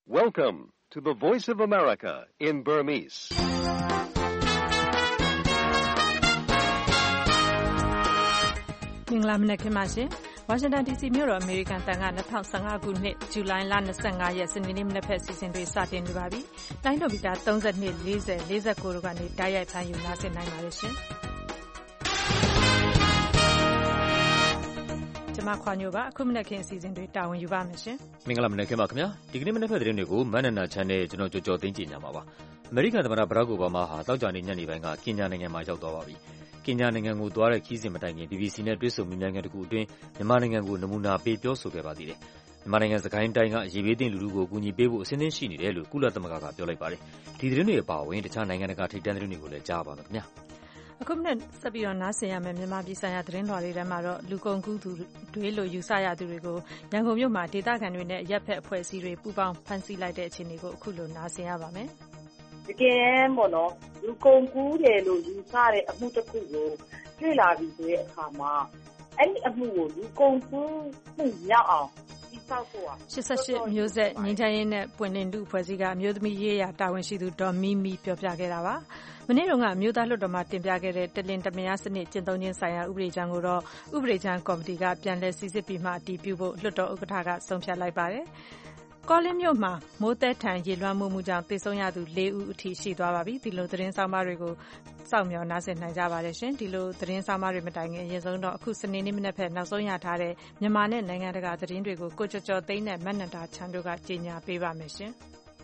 Welcome to the Voice of America in Burmese. ။မင်္ဂလာမနက်ခင်းပါရှင်။ဝါရှင်တန် DC မြို့တော်အမေရိကန်တန်က2015ခုနှစ်ဇူလိုင်လ25ရက်စနေနေ့မနက်ဖက်စီစဉ်တွေစတင်နေပါပြီ။တိုင်းတော်မီတာ32 40 49တို့ကနေတိုက်ရိုက်ဖမ်းယူနားဆင်နိုင်ပါရရှင်။ကျွန်မခွာညိုပါအခုမနက်ခင်းအစီအစဉ်တွေတာဝန်ယူပါမယ်ရှင်။မင်္ဂလာမနက်ခင်းပါခင်ဗျာ။ဒီကနေ့မနက်ဖက်သတင်းတွေကိုမန်နနာချန်နဲ့ကျွန်တော်ကြော်သိန်းကြည့်ညမှာပါ။အမေရိကန်သမ္မတဘရက်အိုဘားမားဟာတောက်ကြနေညနေပိုင်းကကင်ညာနိုင်ငံမှာရောက်သွားပါပြီ။ကင်ညာနိုင်ငံကိုသွားတဲ့ခီးစဉ်မတိုင်ခင် BBC နဲ့တွေ့ဆုံမေးမြန်းခန်းတစ်ခုအတွင်းမြန်မာနိုင်ငံကိုနမူနာပေးပြောဆိုခဲ့ပါသေးတယ်။မြန်မာနိုင်ငံစကိုင်းတိုင်းကရေဘေးသင့်လူထုကိုအကူအညီပေးဖို့အစဉ်သင့်ရှိနေတယ်လို့ကုလသမဂ္ဂကပြောလိုက်ပါတယ်။ဒီသတင်းတွေအပါအဝင်တခြားနိုင်ငံတကာထိပ်တန်းသတင်းတွေကိုလည်းကြားပါမယ်ခင်ဗျာ။အခုမနေ့ဆက်ပြီးတော့နားဆင်ရမယ်မြန်မာပြည်ဆိုင်ရာသတင်းတော်တွေထဲမှာတော့လူကုန်ကူးသူတွေလို့ယူဆရသူတွေကိုရန်ကုန်မြို့မှာဒေသခံတွေနဲ့ရပ်ဖက်အဖွဲ့အစည်းတွေပူးပေါင်းဖမ်းဆီးလိုက်တဲ့အခြေအနေကိုအခုလိုနားဆင်ရပါမယ်။တကယ်ပေါ့နော်လူကုန်ကူးတယ်လို့ယူဆတဲ့အမှုတစ်ခုကိုတွေ့လာပြီဆိုတဲ့အခါမှာအဲ့ဒီအမှုကိုလူကုန်ကူးမှုရောက်အောင် 88မျိုးဆက်ငြိမ်းချမ်းရေးနဲ့ပွင့်လင်းလူအဖွဲ့အစည်းကအမျိုးသမီးရေးရာတာဝန်ရှိသူဒေါ်မီမီပြောပြခဲ့တာပါ။မနေ့တုန်းကအမျိုးသားလွှတ်တော်မှာတင်ပြခဲ့တဲ့တလင်တမယားစနစ်ကျင့်သုံးခြင်းဆိုင်ရာဥပဒေကြမ်းကိုတော့ဥပဒေကြမ်းကော်မတီကပြန်လည်စိစစ်ပြီးမှအတည်ပြုဖို့လွှတ်တော်ဥက္ကဋ္ဌကဆုံးဖြတ်လိုက်ပါတယ်။ကောလင်းမြို့မှာမိုးသက်ထန်ရေလွှမ်းမှုကြောင့်သေဆုံးရသူ4ဦးအထိရှိသွားပါပြီ။ဒီလိုသတင်းဆောင်မတွေကိုစောင့်မျှော်နားဆင်နိုင်ကြပါတယ်ရှင်။ဒီလိုသတင်းဆောင်မတွေမတိုင်ခင်အရင်ဆုံးတော့အခုစနေနေ့မနက်ဖက်နောက်ဆုံးရထားတဲ့မြန်မာနဲ့နိုင်ငံတကာသတင်းတွေကိုကိုကျော်ကျော်သိန်းနဲ့မတ်နန္ဒာချန်တို့ကကြေညာပေးပါမယ်ရှင်။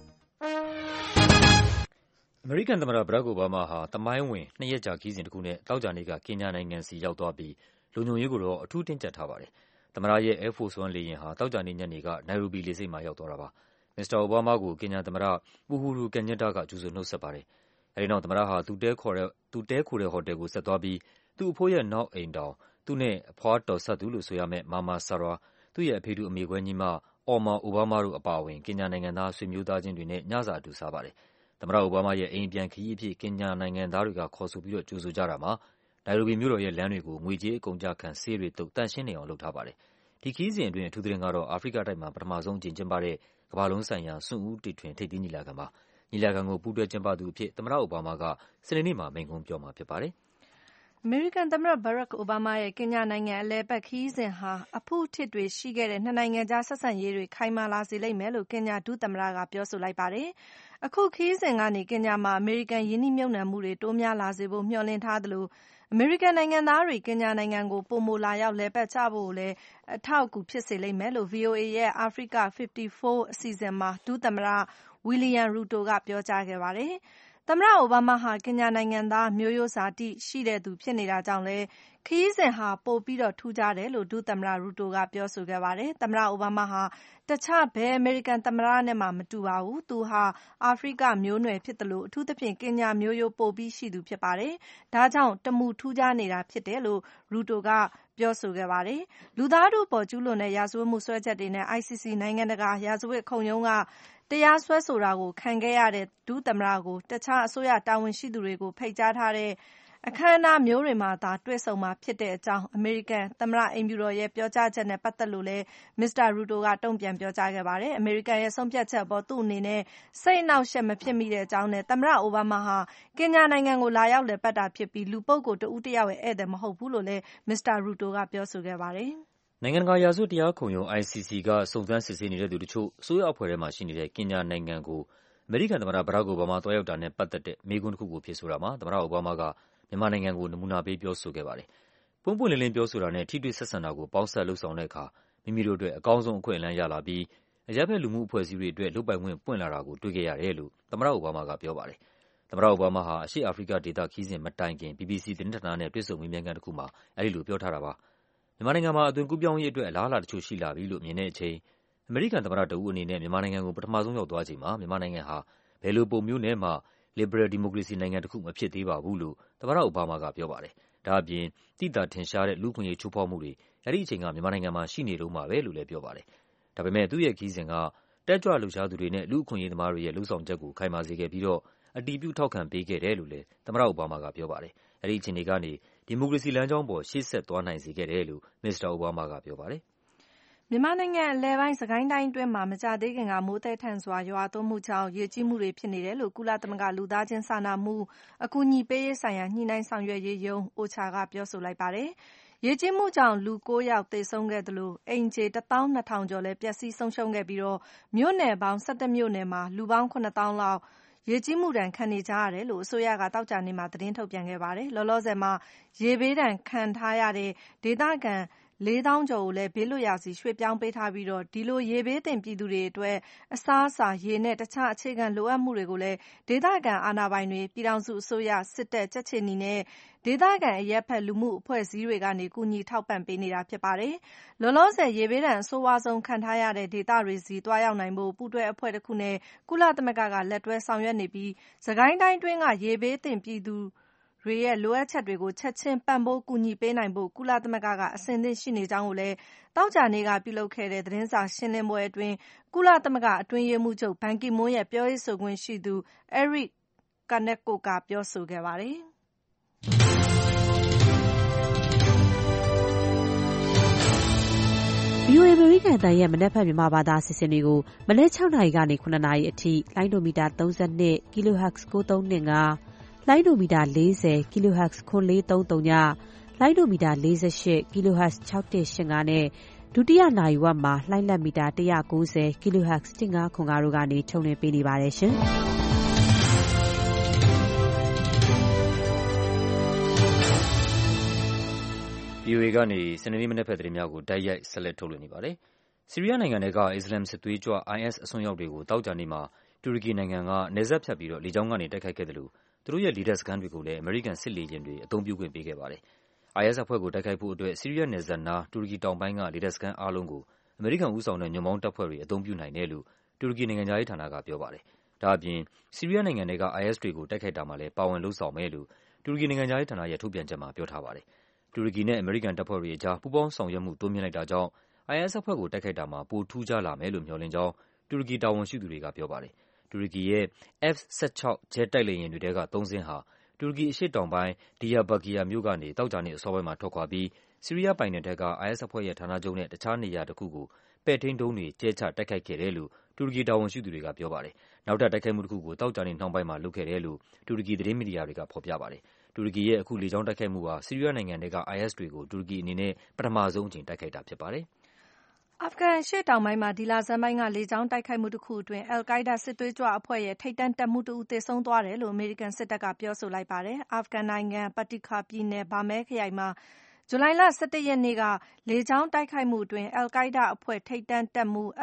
အမေရိကန်သမ္မတဘရက်အိုဘားမားဟာသမိုင်းဝင်2ရက်ကြာခီးစဉ်တစ်ခုနဲ့တောက်ကြနေ့ကကင်ညာနိုင်ငံစီရောက်သွားပြီးလုံခြုံရေးကိုတော့အထူးတင်းကျပ်ထားပါတယ်။သမ္မတရဲ့ Air Force One လေယာဉ်ဟာတောက်ကြနေ့ညနေကနိုင်ရိုဘီလေဆိပ်မှာရောက်သွားတာပါ။မစ္စတာအိုဘားမားကိုကင်ညာသမ္မတအူဟူရူကန်ညက်တာကကြိုဆိုနှုတ်ဆက်ပါတယ်။အဲဒီနောက်သမ္မတဟာသူတဲခိုတဲ့ဟိုတယ်ကိုဆက်သွားပြီးသူ့အဖိုးရဲ့နောက်အိမ်တောင်သူနဲ့အဖွားတော်ဆက်သူလို့ဆိုရမယ့်မာမာဆာရာသူ့ရဲ့အဖေတူအမေကွဲညီမအော်မာအိုဘားမားတို့အပါအဝင်ကင်ညာနိုင်ငံသားဆွေမျိုးသားချင်းတွေနဲ့ညစာအတူစားပါတယ်။သမ္မတအိုဘားမားရဲ့အိမ်ပြန်ခရီးအဖြစ်ကင်ညာနိုင်ငံသားတွေကခေါ်ဆိုပြီးတော့ကြိုဆိုကြတာမှာနိုင်ရိုဘီမြို့တော်ရဲ့လမ်းတွေကိုငွေကြေးအကုန်အကျခံဆေးတွေတုပ်တန့်ရှင်းနေအောင်လုပ်ထားပါတယ်။ဒီခရီးစဉ်အတွင်းအထူးသတင်းကတော့အာဖရိကတိုက်မှာပထမဆုံးကျင်းပတဲ့ကမ္ဘာလုံးဆိုင်ရာစွန့်ဦးတီထွင်ထိပ်သီးညီလာခံပါ။ညီလာခံကိုပူးတွဲကျင်းပသူအဖြစ်သမ္မတအိုဘားမားကစနေနေ့မှာမိန့်ခွန်းပြောမှာဖြစ်ပါတယ်။အမေရိကန်သမ္မတဘရက်အိုဘားမားရဲ့ကင်ညာနိုင်ငံအလည်အပတ်ခရီးစဉ်ဟာအဖုအထစ်တွေရှိခဲ့တဲ့နှစ်နိုင်ငံကြားဆက်ဆံရေးတွေခိုင်မာလာစေလိမ့်မယ်လို့ကင်ညာဒုသမ္မတကပြောဆိုလိုက်ပါတယ်။အခုခရီးစဉ်ကနေကင်ညာမှာအမေရိကန်ယင်းနှိမ့်မြုပ်နှံမှုတွေတိုးများလာစေဖို့မျှော်လင့်ထားသလိုအမေရိကန်နိုင်ငံသားတွေကင်ညာနိုင်ငံကိုပိုမိုလာရောက်လည်ပတ်ကြဖို့လည်းအထောက်အကူဖြစ်စေလိမ့်မယ်လို့ VOA ရဲ့ Africa 54အစီအစဉ်မှာဒုသမ္မတဝီလီယံရူတိုကပြောကြားခဲ့ပါတယ်။သမ္မတအိုဘားမားဟာကင်ညာနိုင်ငံသားမျိုးရိုးဇာတိရှိတဲ့သူဖြစ်နေတာကြောင့်လည်းခရီးစဉ်ဟာပိုပြီးတော့ထူးခြားတယ်လို့ဒုသမ္မတရူတိုကပြောဆိုခဲ့ပါတယ်။သမ္မတအိုဘားမားဟာတခြားဘယ်အမေရိကန်သမ္မတနဲ့မှမတူပါဘူး။သူဟာအာဖရိကမျိုးနွယ်ဖြစ်သလိုအထူးသဖြင့်ကင်ညာမျိုးရိုးပိုပြီးရှိသူဖြစ်ပါတယ်။ဒါကြောင့်တမူထူးခြားနေတာဖြစ်တယ်လို့ရူတိုကပြောဆိုခဲ့ပါတယ်။လူသားထုအပေါ်ကျူးလွန်တဲ့ရာဇဝတ်မှုစွဲချက်တွေနဲ့ ICC နိုင်ငံတကာရာဇဝတ်ခုံရုံးကတရားစွဲဆိုတာကိုခံခဲ့ရတဲ့ဒုသမ္မတကိုတခြားအစိုးရတာဝန်ရှိသူတွေကိုဖိတ်ကြားထားတဲ့အခမ်းအနားမျိုးတွေမှာသာတွေ့ဆုံမှာဖြစ်တဲ့အကြောင်းအမေရိကန်သမ္မတအိမ်ဖြူတော်ရဲ့ပြောကြားချက်နဲ့ပတ်သက်လို့လည်းမစ္စတာရူတိုကတုံ့ပြန်ပြောကြားခဲ့ပါတယ်။အမေရိကန်ရဲ့ဆုံးဖြတ်ချက်အပေါ်သူ့အနေနဲ့စိတ်အနှောင့်အယှက်မဖြစ်မိတဲ့အကြောင်းနဲ့သမ္မတအိုဘားမားဟာကင်ညာနိုင်ငံကိုလာရောက်လည်ပတ်တာဖြစ်ပြီးလူပုဂ္ဂိုလ်တဦးတယောက်ရဲ့ဧည့်သည်မဟုတ်ဘူးလို့လည်းမစ္စတာရူတိုကပြောဆိုခဲ့ပါတယ်။နိုင်ငံတကာရာဇဝတ်တရားခုံရုံး ICC ကစုံစမ်းစစ်ဆေးနေတဲ့သူတချို့အစိုးရအဖွဲ့ထဲမှာရှိနေတဲ့ကင်ညာနိုင်ငံကိုအမေရိကန်သမ္မတဘရက်အိုဘားမားသွားရောက်တာနဲ့ပတ်သက်တဲ့မေးခွန်းတစ်ခုကိုဖြေဆိုတာမှာသမ္မတအိုဘားမားကမြန်မာနိုင်ငံကိုနမူနာပေးပြောဆိုခဲ့ပါတယ်။ပွင့်ပွင့်လင်းလင်းပြောဆိုတာနဲ့ထိတွေ့ဆက်ဆံတာကိုပေါင်းစပ်လုပ်ဆောင်တဲ့အခါမိမိတို့အတွက်အကောင်းဆုံးအခွင့်အလမ်းရလာပြီးအရပ်ဘက်လူမှုအဖွဲ့အစည်းတွေအတွက်လုပ်ပိုင်ခွင့်ပွင့်လာတာကိုတွေ့ခဲ့ရတယ်လို့သမ္မတအိုဘားမားကပြောပါတယ်။သမ္မတအိုဘားမားဟာအရှေ့အာဖရိကဒေသခီးစဉ်မတိုင်ခင် BBC သတင်းဌာနနဲ့တွေ့ဆုံမေးမြန်းခန်းတစ်ခုမှာအဲဒီလိုပြောထားတာပါ။မြန်မာနိုင်ငံမှာအသွင်ကူးပြောင်းရေးအတွက်အလားအလာတချို့ရှိလာပြီလို့မြင်တဲ့အချိန်အမေရိကန်သမ္မတတဦးအနေနဲ့မြန်မာနိုင်ငံကိုပထမဆုံးရောက်သွားချိန်မှာမြန်မာနိုင်ငံဟာဘယ်လိုပုံမျိုးနဲ့မှ liberal democracy နိုင်ငံတစ်ခုမဖြစ်သေးပါဘူးလို့သမ္မတအိုဘားမားကပြောပါတယ်။ဒါ့အပြင်သိသာထင်ရှားတဲ့လူ့အခွင့်အရေးချိုးဖောက်မှုတွေအဲဒီအချိန်ကမြန်မာနိုင်ငံမှာရှိနေတုန်းပါပဲလို့လည်းပြောပါတယ်။ဒါပေမဲ့သူ့ရဲ့ခရီးစဉ်ကတက်ကြွလှုပ်ရှားသူတွေနဲ့လူ့အခွင့်အရေးသမားတွေရဲ့လှုံ့ဆော်ချက်ကိုခိုင်မာစေခဲ့ပြီးတော့အတည်ပြုထောက်ခံပေးခဲ့တယ်လို့လည်းသမ္မတအိုဘားမားကပြောပါတယ်။အဲဒီအချိန်တွေကနေဒီမိုကရေစီလမ်းကြောင်းပေါ်ရှေ့ဆက်သွားနိုင်စေခဲ့တယ်လို့မစ္စတာအိုဘားမားကပြောပါတယ်။မြန်မာနိုင်ငံအလယ်ပိုင်းစစ်ကိုင်းတိုင်းအတွင်းမှာမကြာသေးခင်ကမိုးသည်းထန်စွာရွာသွန်းမှုကြောင့်ရေကြီးမှုတွေဖြစ်နေတယ်လို့ကုလသမဂ္ဂလူသားချင်းစာနာမှုအကူအညီပေးရေးဆိုင်ရာညှိနှိုင်းဆောင်ရွက်ရေးရုံး OCHA ကပြောဆိုလိုက်ပါတယ်။ရေကြီးမှုကြောင့်လူ 9 ယောက်သေဆုံးခဲ့သလိုအိမ်ခြေ 12,000 ကျော်လည်းပျက်စီးဆုံးရှုံးခဲ့ပြီးမြို့နယ်ပေါင်း 17 မြို့နယ်မှာလူပေါင်း 7,000 လောက်ရေကြီးမှုဒဏ်ခံနေကြရတယ်လို့အစိုးရကသောကြာနေ့မှာသတင်းထုတ်ပြန်ခဲ့ပါတယ်။လောလောဆယ်မှာရေဘေးဒဏ်ခံထားရတဲ့ဒေသခံ 4,000 ကျော်ကိုလည်းဘေးလွတ်ရာဆီရွှေ့ပြောင်းပေးထားပြီးဒီလိုရေဘေးသင့်ပြည်သူတွေအတွက်အစားအစာရေနဲ့တခြားအခြေခံလိုအပ်မှုတွေကိုလည်းဒေသခံအာဏာပိုင်တွေပြည်ထောင်စုအစိုးရစစ်တပ်ကြက်ခြေနီနဲ့ဒေသခံအရပ်ဖက်လူမှုအဖွဲ့အစည်းတွေကနေကူညီထောက်ပံ့ပေးနေတာဖြစ်ပါတယ်။လောလောဆယ်ရေဘေးဒဏ်အဆိုးဝါးဆုံးခံထားရတဲ့ဒေသတွေဆီသွားရောက်နိုင်ဖို့ပူးတွဲအဖွဲ့တစ်ခုနဲ့ကုလသမဂ္ဂကလက်တွဲဆောင်ရွက်နေပြီးစစ်ကိုင်းတိုင်းတွင်းကရေဘေးသင့်ပြည်သူတွေရဲ့လိုအပ်ချက်တွေကိုချက်ချင်းပံ့ပိုးကူညီပေးနိုင်ဖို့ကုလသမဂ္ဂကအဆင်သင့်ရှိနေကြောင်းကိုလည်းသောကြာနေ့ကပြုလုပ်ခဲ့တဲ့သတင်းစာရှင်းလင်းပွဲအတွင်းကုလသမဂ္ဂအတွင်းရေးမှူးချုပ်ဘန်ကီမွန်းရဲ့ပြောရေးဆိုခွင့်ရှိသူ Eric Kaneko ကပြောဆိုခဲ့ပါတယ်။ VOA အမေရိကန်အသံရဲ့မနက်ဖြန်မြန်မာဘာသာအစီအစဉ်တွေကိုမနက် 6 နာရီကနေ 9 နာရီအထိလိုင်းဒိုမီတာ 32 kHz 9325လိုင်းဒိုမီတာ 40 kHz 9430ညလိုင်းဒိုမီတာ 48 kHz 6185နဲ့ဒုတိယနာရီဝက်မှာလိုင်းလက်မီတာ190 kHz 1505တို့ကနေထုတ်လွှင့်ပေးနေပါတယ်ရှင်။ VOA ကနေစနေနေ့မနက်ဖက်သတင်းများကိုတိုက်ရိုက်ဆက်လက်ထုတ်လွှင့်နေပါတယ်။ဆီးရီးယားနိုင်ငံကအစ္စလာမ်စစ်သွေးကြွ IS အစွန်းရောက်တွေကိုသောကြာနေ့မှာတူရကီနိုင်ငံကနယ်စပ်ဖြတ်ပြီးလေကြောင်းကနေတိုက်ခိုက်ခဲ့တယ်လို့သူတို့ရဲ့လေတပ်စခန်းတွေကိုလည်းအမေရိကန်စစ်လေယာဉ်တွေအသုံးပြုခွင့်ပေးခဲ့ပါတယ်။ IS အဖွဲ့ကိုတိုက်ခိုက်ဖို့အတွက်ဆီးရီးယားနယ်စပ်နားတူရကီတောင်ပိုင်းကလေတပ်စခန်းအားလုံးကိုအမေရိကန်ဦးဆောင်တဲ့ညွန့်ပေါင်းတပ်ဖွဲ့တွေအသုံးပြုနိုင်တယ်လို့တူရကီနိုင်ငံခြားရေးဌာနကပြောပါတယ်။ဒါ့အပြင်ဆီးရီးယားနိုင်ငံထဲက IS တွေကိုတိုက်ခိုက်တာမှာလည်းပါဝင်လုပ်ဆောင်မယ်လို့တူရကီနိုင်ငံခြားရေးဌာနရဲ့ထုတ်ပြန်ချက်မှာပြောထားပါတယ်။တူရကီနဲ့အမေရိကန်တပ်ဖွဲ့တွေအကြားပူးပေါင်းဆောင်ရွက်မှုတိုးမြှင့်လိုက်တာကြောင့် IS အဖွဲ့ကိုတိုက်ခိုက်တာမှာပိုထူးခြားလာမယ်လို့မျှော်လင့်ကြောင်းတူရကီတာဝန်ရှိသူတွေကပြောပါတယ်။တူရကီရဲ့ F-16 ဂျက်တိုက်လေယာဉ်တွေထဲက 3 စင်းဟာတူရကီအရှေ့တောင်ပိုင်း Diyarbakir မြို့ကနေသောကြာနေ့အစောပိုင်းမှာထွက်ခွာပြီးဆီးရီးယားပိုင်နက်ထဲက IS အဖွဲ့ရဲ့ဌာနချုပ်နဲ့တခြားနေရာတစ်ခုကိုပဲ့ထိန်းဒုံးတွေကျဲချတိုက်ခိုက်ခဲ့တယ်လို့တူရကီတာဝန်ရှိသူတွေကပြောပါတယ်။နောက်ထပ်တိုက်ခိုက်မှုတစ်ခုကိုသောကြာနေ့နှောင်းပိုင်းမှာလုပ်ခဲ့တယ်လို့တူရကီသတင်းမီဒီယာတွေကဖော်ပြပါတယ်။တူရကီရဲ့အခုလေကြောင်းတိုက်ခိုက်မှုဟာဆီးရီးယားနိုင်ငံထဲက IS တွေကိုတူရကီအနေနဲ့ပထမဆုံးအကြိမ်တိုက်ခိုက်တာဖြစ်ပါတယ်။အာဖဂန်အရှေ့တောင်ပိုင်းမှာဒီလဆန်းပိုင်းကလေကြောင်းတိုက်ခိုက်မှုတစ်ခုအတွင်းအယ်လ်ကိုင်းဒါးစစ်သွေးကြွအဖွဲ့ရဲ့ထိပ်တန်းတပ်မှူးတစ်ဦးသေဆုံးသွားတယ်လို့အမေရိကန်စစ်တပ်ကပြောဆိုလိုက်ပါတယ်။အာဖဂန်နိုင်ငံပါတီခါပြည်နယ်ဘာမဲခရိုင်မှာဇူလိုင်လ 11 ရက်နေ့ကလေကြောင်းတိုက်ခိုက်မှုအတွင်းအယ်လ်ကိုင်းဒါးအဖွဲ့ထိပ်တန်းတပ်မှူး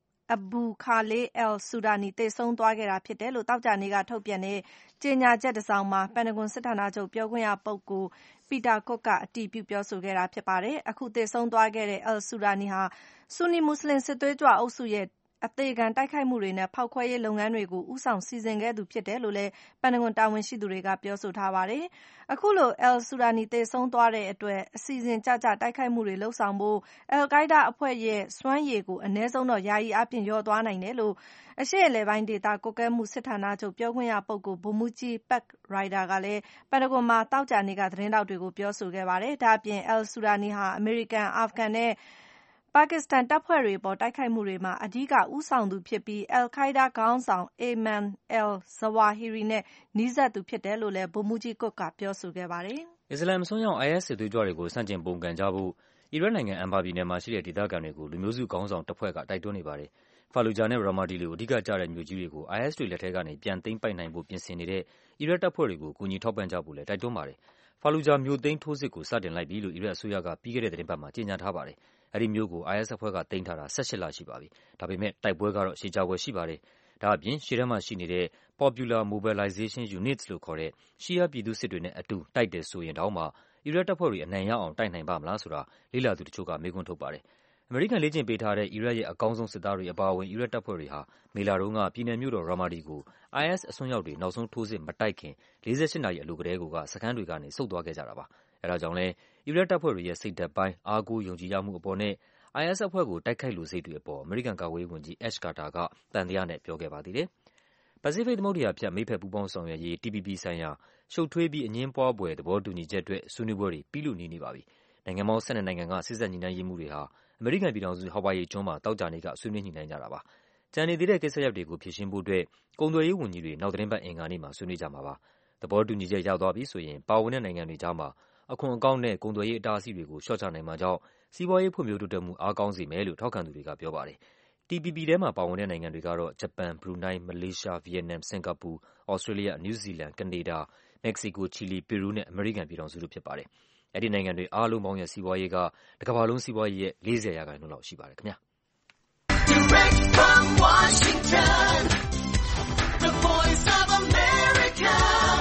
Abu Khaleh al-Sudani သေဆုံးသွားခဲ့တာဖြစ်တယ်လို့သောကြာနေ့ကထုတ်ပြန်တဲ့ကြေညာချက်တစ်စောင်မှာပန်တဂွန်စစ်ဌာနချုပ်ပြောခွင့်ရပုဂ္ဂိုလ်Peter Cook ကအတည်ပြုပြောဆိုခဲ့တာဖြစ်ပါတယ်။အခုသေဆုံးသွားခဲ့တဲ့ al-Sudani ဟာဆူနီမွတ်စလင်စစ်သွေးကြွအုပ်စုရဲ့အသေခံတိုက်ခိုက်မှုတွေနဲ့ဖောက်ခွဲရေးလုပ်ငန်းတွေကိုဦးဆောင်စီစဉ်ခဲ့သူဖြစ်တယ်လို့လည်းပန်တဂွန်တာဝန်ရှိသူတွေကပြောဆိုထားပါတယ်။အခုလို al-Sudani သေဆုံးသွားတဲ့အတွက်အစီအစဉ်ကျကျတိုက်ခိုက်မှုတွေလုပ်ဆောင်ဖို့အယ်လ်ကိုင်းဒါးအဖွဲ့ရဲ့စွမ်းရည်ကိုအနည်းဆုံးတော့ယာယီအားဖြင့်လျော့သွားနိုင်တယ်လို့အရှေ့အလယ်ပိုင်းဒေသကွပ်ကဲမှုစစ်ဌာနချုပ်ပြောခွင့်ရပုဂ္ဂိုလ်ဗိုလ်မှူးကြီး Pat Ryder ကလည်းပန်တဂွန်မှာသောကြာနေ့ကသတင်းထောက်တွေကိုပြောဆိုခဲ့ပါတယ်။ဒါ့အပြင် al-Sudani ဟာအမေရိကန်၊အာဖဂန်နဲ့ပါကစ္စတန်တပ်ဖွဲ့တွေအပေါ်တိုက်ခိုက်မှုတွေမှာအဓိကဦးဆောင်သူဖြစ်ပြီးအယ်လ်ကိုင်းဒါးခေါင်းဆောင် Ayman al-Zawahiri နဲ့နီးစပ်သူဖြစ်တယ်လို့လည်းဗိုလ်မှူးကြီး Cook ကပြောဆိုခဲ့ပါတယ်။အစ္စလာမ်အစွန်းရောက် IS စစ်သွေးကြွတွေကိုဆန့်ကျင်ပုန်ကန်ကြဖို့အီရတ်နိုင်ငံအန်ဘာပြည်နယ်မှာရှိတဲ့ဒေသခံတွေကိုလူမျိုးစုခေါင်းဆောင်တစ်ဖွဲ့ကတိုက်တွန်းနေပါတယ်။ ဖာလူဂျာနဲ့ရာမာဒီလိုအဓိကကျတဲ့မြို့ကြီးတွေကို IS တွေလက်ထဲကနေပြန်သိမ်းပိုက်နိုင်ဖို့ပြင်ဆင်နေတဲ့အီရတ်တပ်ဖွဲ့တွေကိုကူညီထောက်ပံ့ကြဖို့လည်းတိုက်တွန်းပါတယ်။ဖာလူဂျာမြို့သိမ်းထိုးစစ်ကိုစတင်လိုက်ပြီလို့အီရတ်အစိုးရကပြီးခဲ့တဲ့သတင်းပတ်မှာကြေညာထားပါတယ်။အဲဒီမြို့ကို IS အဖွဲ့ကသိမ်းထားတာ18 လရှိပါပြီ။ဒါပေမဲ့တိုက်ပွဲကတော့ရှည်ကြာဖွယ်ရှိပါတယ်။ဒါ့အပြင်ရှေ့တန်းမှာရှိနေတဲ့ Popular Mobilization Units လို့ခေါ်တဲ့ရှီးယားပြည်သူ့စစ်တွေနဲ့အတူတိုက်တယ်ဆိုရင်တောင်မှအီရတ်တပ်ဖွဲ့တွေအနိုင်ရအောင်တိုက်နိုင်ပါ့မလားဆိုတာလေ့လာသူတချို့ကမေးခွန်းထုတ်ပါတယ်။အမေရိကန်လေ့ကျင့်ပေးထားတဲ့အီရတ်ရဲ့အကောင်းဆုံးစစ်သားတွေအပါအဝင်အီရတ်တပ်ဖွဲ့တွေဟာမေလတုန်းကပြည်နယ်မြို့တော်ရာမာဒီကို IS အစွန်းရောက်တွေနောက်ဆုံးထိုးစစ်မတိုက်ခင်48 နာရီအလိုကတည်းကစခန်းတွေကနေဆုတ်သွားခဲ့ကြတာပါ။အဲဒါကြောင့်လည်းအီရတ်တပ်ဖွဲ့တွေရဲ့စိတ်ဓာတ်ပိုင်းအားကိုးယုံကြည်ရမှုအပေါ်နဲ့ IS အဖွဲ့ကိုတိုက်ခိုက်လိုစိတ်တွေအပေါ်အမေရိကန်ကာကွယ်ရေးဝန်ကြီး Ash Carter ကသံသယနဲ့ပြောခဲ့ပါသေးတယ်။ပစိဖိတ်သမုဒ္ဒရာဖြတ်မိတ်ဖက်ပူးပေါင်းဆောင်ရွက်ရေး TPP ဆိုင်ရာရှုပ်ထွေးပြီးအငြင်းပွားဖွယ်သဘောတူညီချက်အတွက်ဆွေးနွေးပွဲတွေပြီးလုနီးနေပါပြီ။နိုင်ငံပေါင်း12နိုင်ငံကစေ့စပ်ညှိနှိုင်းရေးမှူးတွေဟာအအမေရိကန်ပြည်ထောင်စုဟာဝိုင်ယီကျွန်းမှာသောကြာနေ့ကဆွေးနွေးညှိနှိုင်းကြတာပါ။ကျန်နေသေးတဲ့ကိစ္စရပ်တွေကိုဖြေရှင်းဖို့အတွက်ကုန်သွယ်ရေးဝန်ကြီးတွေနောက်သီတင်းပတ်အင်္ဂါနေ့မှာဆွေးနွေးကြမှာပါ။သဘောတူညီချက်ရသွားပြီဆိုရင်ပါဝင်တဲ့နိုင်ငံတွေကြားမှာအခွန်အကောက်နဲ့ကုန်သွယ်ရေးအတားအဆီးတွေကိုလျှော့ချနိုင်မှာကြောင့်စီးပွားရေးဖွံ့ဖြိုးတိုးတက်မှုအားကောင်းစေမယ်လို့ထောက်ခံသူတွေကပြောပါတယ်။ TPP ထဲမှာပါဝင်တဲ့နိုင်ငံတွေကတော့ဂျပန်၊ဘရူနိုင်း၊မလေးရှား၊ဗီယက်နမ်၊စင်ကာပူ၊သြစတြေးလျ၊နယူးဇီလန်၊ကနေဒါ၊မက္ကဆီကို၊ချီလီ၊ပီရူးနဲ့အမေရိကန်ပြည်ထောင်စုတို့ဖြစ်ပါတယ်။အဲဒီနိုင်ငံတွေအားလုံးပေါင်းရဲ့စီးပွားရေးကတကမ္ဘာလုံးစီးပွားရေးရဲ့40% လောက်ရှိပါတယ်ခင်ဗျာ။ Direct from Washington, the voice of America,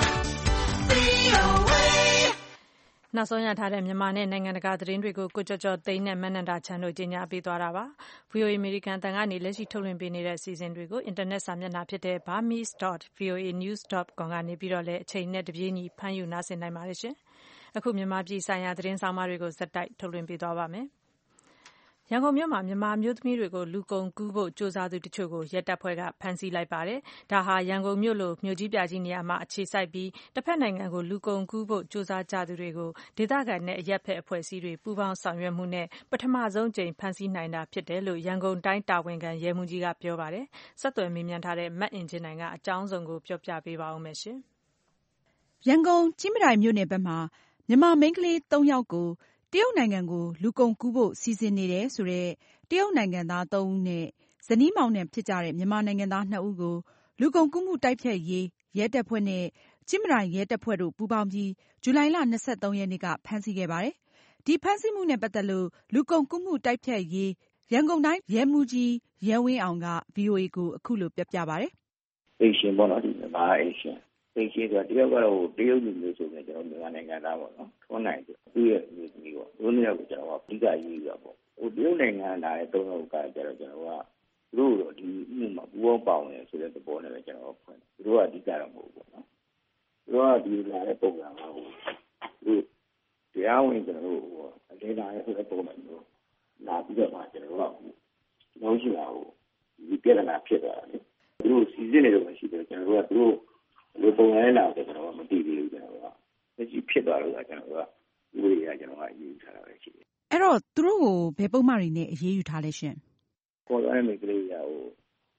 VOA. နောက်ဆုံးရထားတဲ့မြန်မာနဲ့နိုင်ငံတကာသတင်းတွေကိုကိုကျော်ကျော်သိန်းနဲ့မနန္ဒာချမ်းတို့ကြီးညာပေးသွားတာပါ။ VOA အမေရိကန်အသံကနေလက်ရှိထုတ်လွှင့်ပေးနေတဲ့အစီအစဉ်တွေကိုအင်တာနက်စာမျက်နှာဖြစ်တဲ့ burmese.voanews.com ကနေပြီးတော့လည်းအချိန်နဲ့တပြေးညီဖမ်းယူနားဆင်နိုင်ပါတယ်ရှင်။အခုမြန်မာပြည်ဆိုင်ရာသတင်းဆောင်မတွေကိုဇက်တိုက်ထုတ်လွှင့်ပေးသွားပါမယ်။ရန်ကုန်မြို့မှာမြန်မာအမျိုးသမီးတွေကိုလူကုန်ကူးဖို့ကြိုးစားသူတချို့ကိုရဲတပ်ဖွဲ့ကဖမ်းဆီးလိုက်ပါတယ်။ဒါဟာရန်ကုန်မြို့လိုမြို့ကြီးပြကြီးနေရာမှာအခြေစိုက်ပြီးတစ်ဖက်နိုင်ငံကိုလူကုန်ကူးဖို့ကြိုးစားကြသူတွေကိုဒေသခံနဲ့အရပ်ဖက်အဖွဲ့အစည်းတွေပူးပေါင်းဆောင်ရွက်မှုနဲ့ပထမဆုံးကြိမ်ဖမ်းဆီးနိုင်တာဖြစ်တယ်လို့ရန်ကုန်တိုင်းတာဝန်ခံရဲမှူးကြီးကပြောပါတယ်။ဆက်သွယ်မေးမြန်းထားတဲ့မအင်ကြင်းနိုင်ကအကြောင်းစုံကိုပြောပြပေးပါဦးမယ်ရှင်။ရန်ကုန်ကြည့်မြတိုင်မြို့နယ်ဘက်မှာမြန်မာမိန်းကလေး3ယောက်ကိုတရုတ်နိုင်ငံကိုလူကုန်ကူးဖို့စီစဉ်နေတယ်ဆိုတဲ့တရုတ်နိုင်ငံသား3ဦးနဲ့ဇနီးမောင်နှံဖြစ်ကြတဲ့မြန်မာနိုင်ငံသား2ဦးကိုလူကုန်ကူးမှုတိုက်ဖျက်ရေးရဲတပ်ဖွဲ့နဲ့ကြည့်မြတိုင်ရဲတပ်ဖွဲ့တို့ပူးပေါင်းပြီးဇူလိုင်လ23ရက်နေ့ကဖမ်းဆီးခဲ့ပါတယ်။ဒီဖမ်းဆီးမှုနဲ့ပတ်သက်လို့လူကုန်ကူးမှုတိုက်ဖျက်ရေးရန်ကုန်တိုင်းရဲမှူးကြီးရဲဝင်းအောင်က VOA ကိုအခုလိုပြောပြပါတယ်။အိရှင်ပေါ့နော်ဒီမြန်မာအိရှင်ဆိုတာတယောက်ကတော့တရုတ်လူမျိုးဆိုရင်ကျွန်တော်မြန်မာနိုင်ငံသားပေါ့နော်ထွန်းနိုင်သူရဲ့အမျိုးသမီးပေါ့တို့နှစ်ယောက်ကိုကျွန်တော်ကအဓိကရေးရပေါ့တရုတ်နိုင်ငံလာတဲ့၃ယောက်ကကျတော့ကျွန်တော်ကသူတို့တော့ဒီဥမှာပူပေါင်းပေါဝင်ဆိုတဲ့သဘောနဲ့ပဲကျွန်တော်ဖွင့်သူတို့ကအဓိကတော့မဟုတ်ဘူးပေါ့နော်သူတို့ကဒီလာတဲ့ပုံစံမှာဟိုသူတရားဝင်ကျွန်တော်တို့အလေးလာရဲ့ဆိုတဲ့ပုံစံမျိုးလာပြီးတော့မှကျွန်တော်ကလုံးရှိတာဟိုဒီပြဿနာဖြစ်သွားတယ်သူတို့စီစဉ်နေတော့ရှိတယ်ကျွန်တော်ကသူတို့လူပုံရဲလာတယ်ကျွန်တော်ကမသိသေးဘူးကျွန်တော်ကမရှိဖြစ်သွားလို့ကျွန်တော်ကဥပဒေကကျွန်တော်ကအရေးယူထားတာပဲရှိတယ်အဲ့တော့သူတို့ကိုဘယ်ပုံမှန်တွေနဲ့အရေးယူထားလဲရှင်ခေါ်ရမယ့်ကလေးကဟို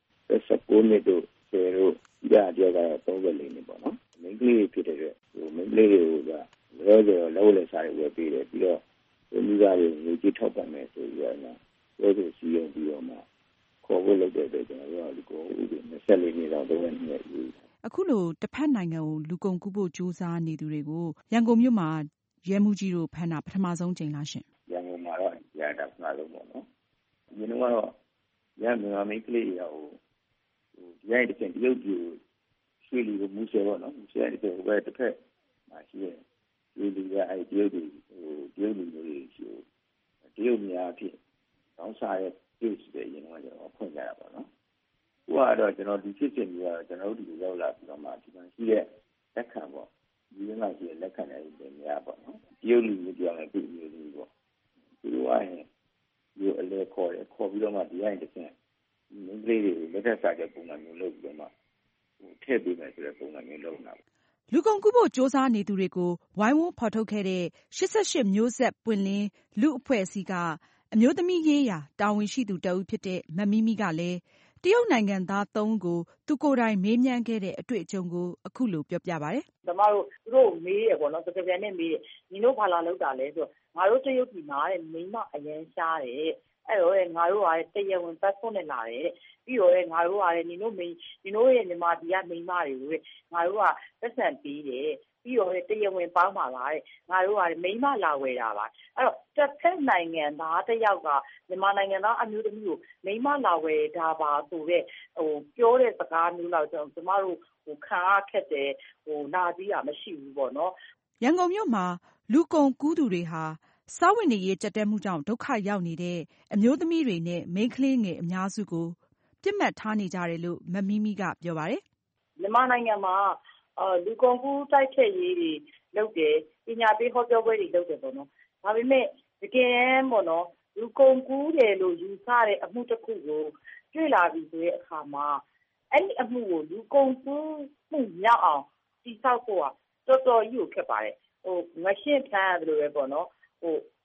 19နှစ်တို့10တို့ကြာကြောက်ကတော့34နှစ်ပေါ့နော်မိန်းကလေးဖြစ်တဲ့အတွက်ဟိုမိန်းကလေးတွေကလောလောလက်စားတွေဝယ်ပေးတယ်ပြီးတော့ဒီမိသားစုကိုကြည့်ထောက်ပံ့မယ်ဆိုပြီးတော့ပြောဆိုစီရင်ပြီးတော့မှခေါ်ဖို့လုပ်တဲ့အတွက်ကျွန်တော်တို့ကဒီကိုဥပဒေ24နှစ်လောက်တော့နေရည်အခုလိုတစ်ဖက်နိုင်ငံကိုလူကုန်ကူးဖို့ကြိုးစားနေသူတွေကိုရန်ကုန်မြို့မှာရဲမှူးကြီးတို့ဖမ်းတာပထမဆုံးချိန်လားရှင်ရန်ကုန်မှာတော့ရတာပထမဆုံးပေါ့နော်ဒီနေ့ကတော့ရန်ကုန်မိန်းကလေးတွေကဟိုဒီရိုက်တဲ့တရုတ်ပြည်ရွှေလီကိုမူဆယ်ပေါ့နော်မူဆယ်တဲ့ဟိုဘက်တစ်ဖက်မှာရှိရဲ့ဒီလူကအဲ့တရုတ်ပြည်ဟိုတရုတ်လူမျိုးတွေရှိတရုတ်များဖြစ်တောင်းစားရဲ့ပြုတ်တဲ့ရင်တော့ကျွန်တော်ဖွင့်ကြတာပေါ့နော်ဟိုကတော့ကျွန်တော်ဒီဖြစ်စဉ်ကြီးကတော့ကျွန်တော်တို့ဒီရောက်လာပြီးတော့မှဒီမှာရှိတဲ့လက်ခံပေါ့ဒီမှာရှိတဲ့လက်ခံတဲ့တွေများပေါ့နော်တရုတ်လူမျိုးပြောင်းတဲ့ပြည်မျိုးတွေပေါ့ဒီလိုအရင်ဒီအလဲခေါ်ပြီးတော့မှဒီရိုက်တဲ့မင်းကလေးတွေလက်ထပ်စားတဲ့ပုံစံမျိုးလုပ်ပြီးတော့မှထည့်ပေးမယ်ဆိုတဲ့ပုံစံမျိုးလုပ်နေတာလူကုန်ကူးဖို့စ조사နေသူတွေကိုဝိုင်းဝန်းဖော်ထုတ်ခဲ့တဲ့88မျိုးဆက်ပွင့်လင်းလူအဖွဲ့အစည်းကအမျိုးသမီးရေးရာတာဝန်ရှိသူတဦးဖြစ်တဲ့မမီမီကလည်းတရုတ်နိုင်ငံသား3ဦးကိုသူကိုယ်တိုင်မေးမြန်းခဲ့တဲ့အတွေ့အကြုံကိုအခုလိုပြောပြပါတယ်။ကျမတို့သူတို့မေးရပေါ့နော်တကယ်နဲ့မေးတယ်ညီတို့ဘာလာလောက်တာလဲဆိုတော့ငါတို့တရုတ်ပြည်မှာတဲ့မိန်းမအရင်ရှားတယ်အဲ့တော့ငါတို့ကတရားဝင်ပတ်ဖို့နဲ့လာတယ်ပြီးတော့ငါတို့ကညီတို့ရဲ့မြန်မာပြည်ကမိန်းမတွေကိုငါတို့ကပတ်စံပေးတယ်ပြီးတော့တရားဝင်ပေါင်းပါလားတဲ့ငါတို့ကမိန်းမလာဝယ်တာပါအဲ့တော့တစ်ဖက်နိုင်ငံသားတစ်ယောက်ကမြန်မာနိုင်ငံသားအမျိုးသမီးကိုမိန်းမလာဝယ်တာပါဆိုတဲ့ပြောတဲ့စကားမျိုးတော့ကျမတို့ခံရခက်တယ်နာကြည့်တာမရှိဘူးပေါ့နော်ရန်ကုန်မြို့မှာလူကုန်ကူးသူတွေဟာစားဝတ်နေရေးကြပ်တည်းမှုကြောင့်ဒုက္ခရောက်နေတဲ့အမျိုးသမီးတွေနဲ့မိန်းကလေးငယ်အများစုကိုပြစ်မှတ်ထားနေကြတယ်လို့မမီမီကပြောပါတယ်မြန်မာနိုင်ငံမှာလူကုန်ကူးတိုက်ဖျက်ရေးတွေလုပ်တယ်ပညာပေးဟောပြောပွဲတွေလုပ်တယ်ပေါ့နော်ဒါပေမဲ့တကယ်ပေါ့နော်လူကုန်ကူးတယ်လို့ယူဆတဲ့အမှုတစ်ခုကိုတွေ့လာပြီဆိုတဲ့အခါမှာအဲ့ဒီအမှုကိုလူကုန်ကူးမှုမြောက်အောင်တိစောက်ဖို့ကတော်တော်ကြီးကိုခက်ပါတယ်ငရှင်းဖမ်းရတယ်လို့ပဲပေါ့နော်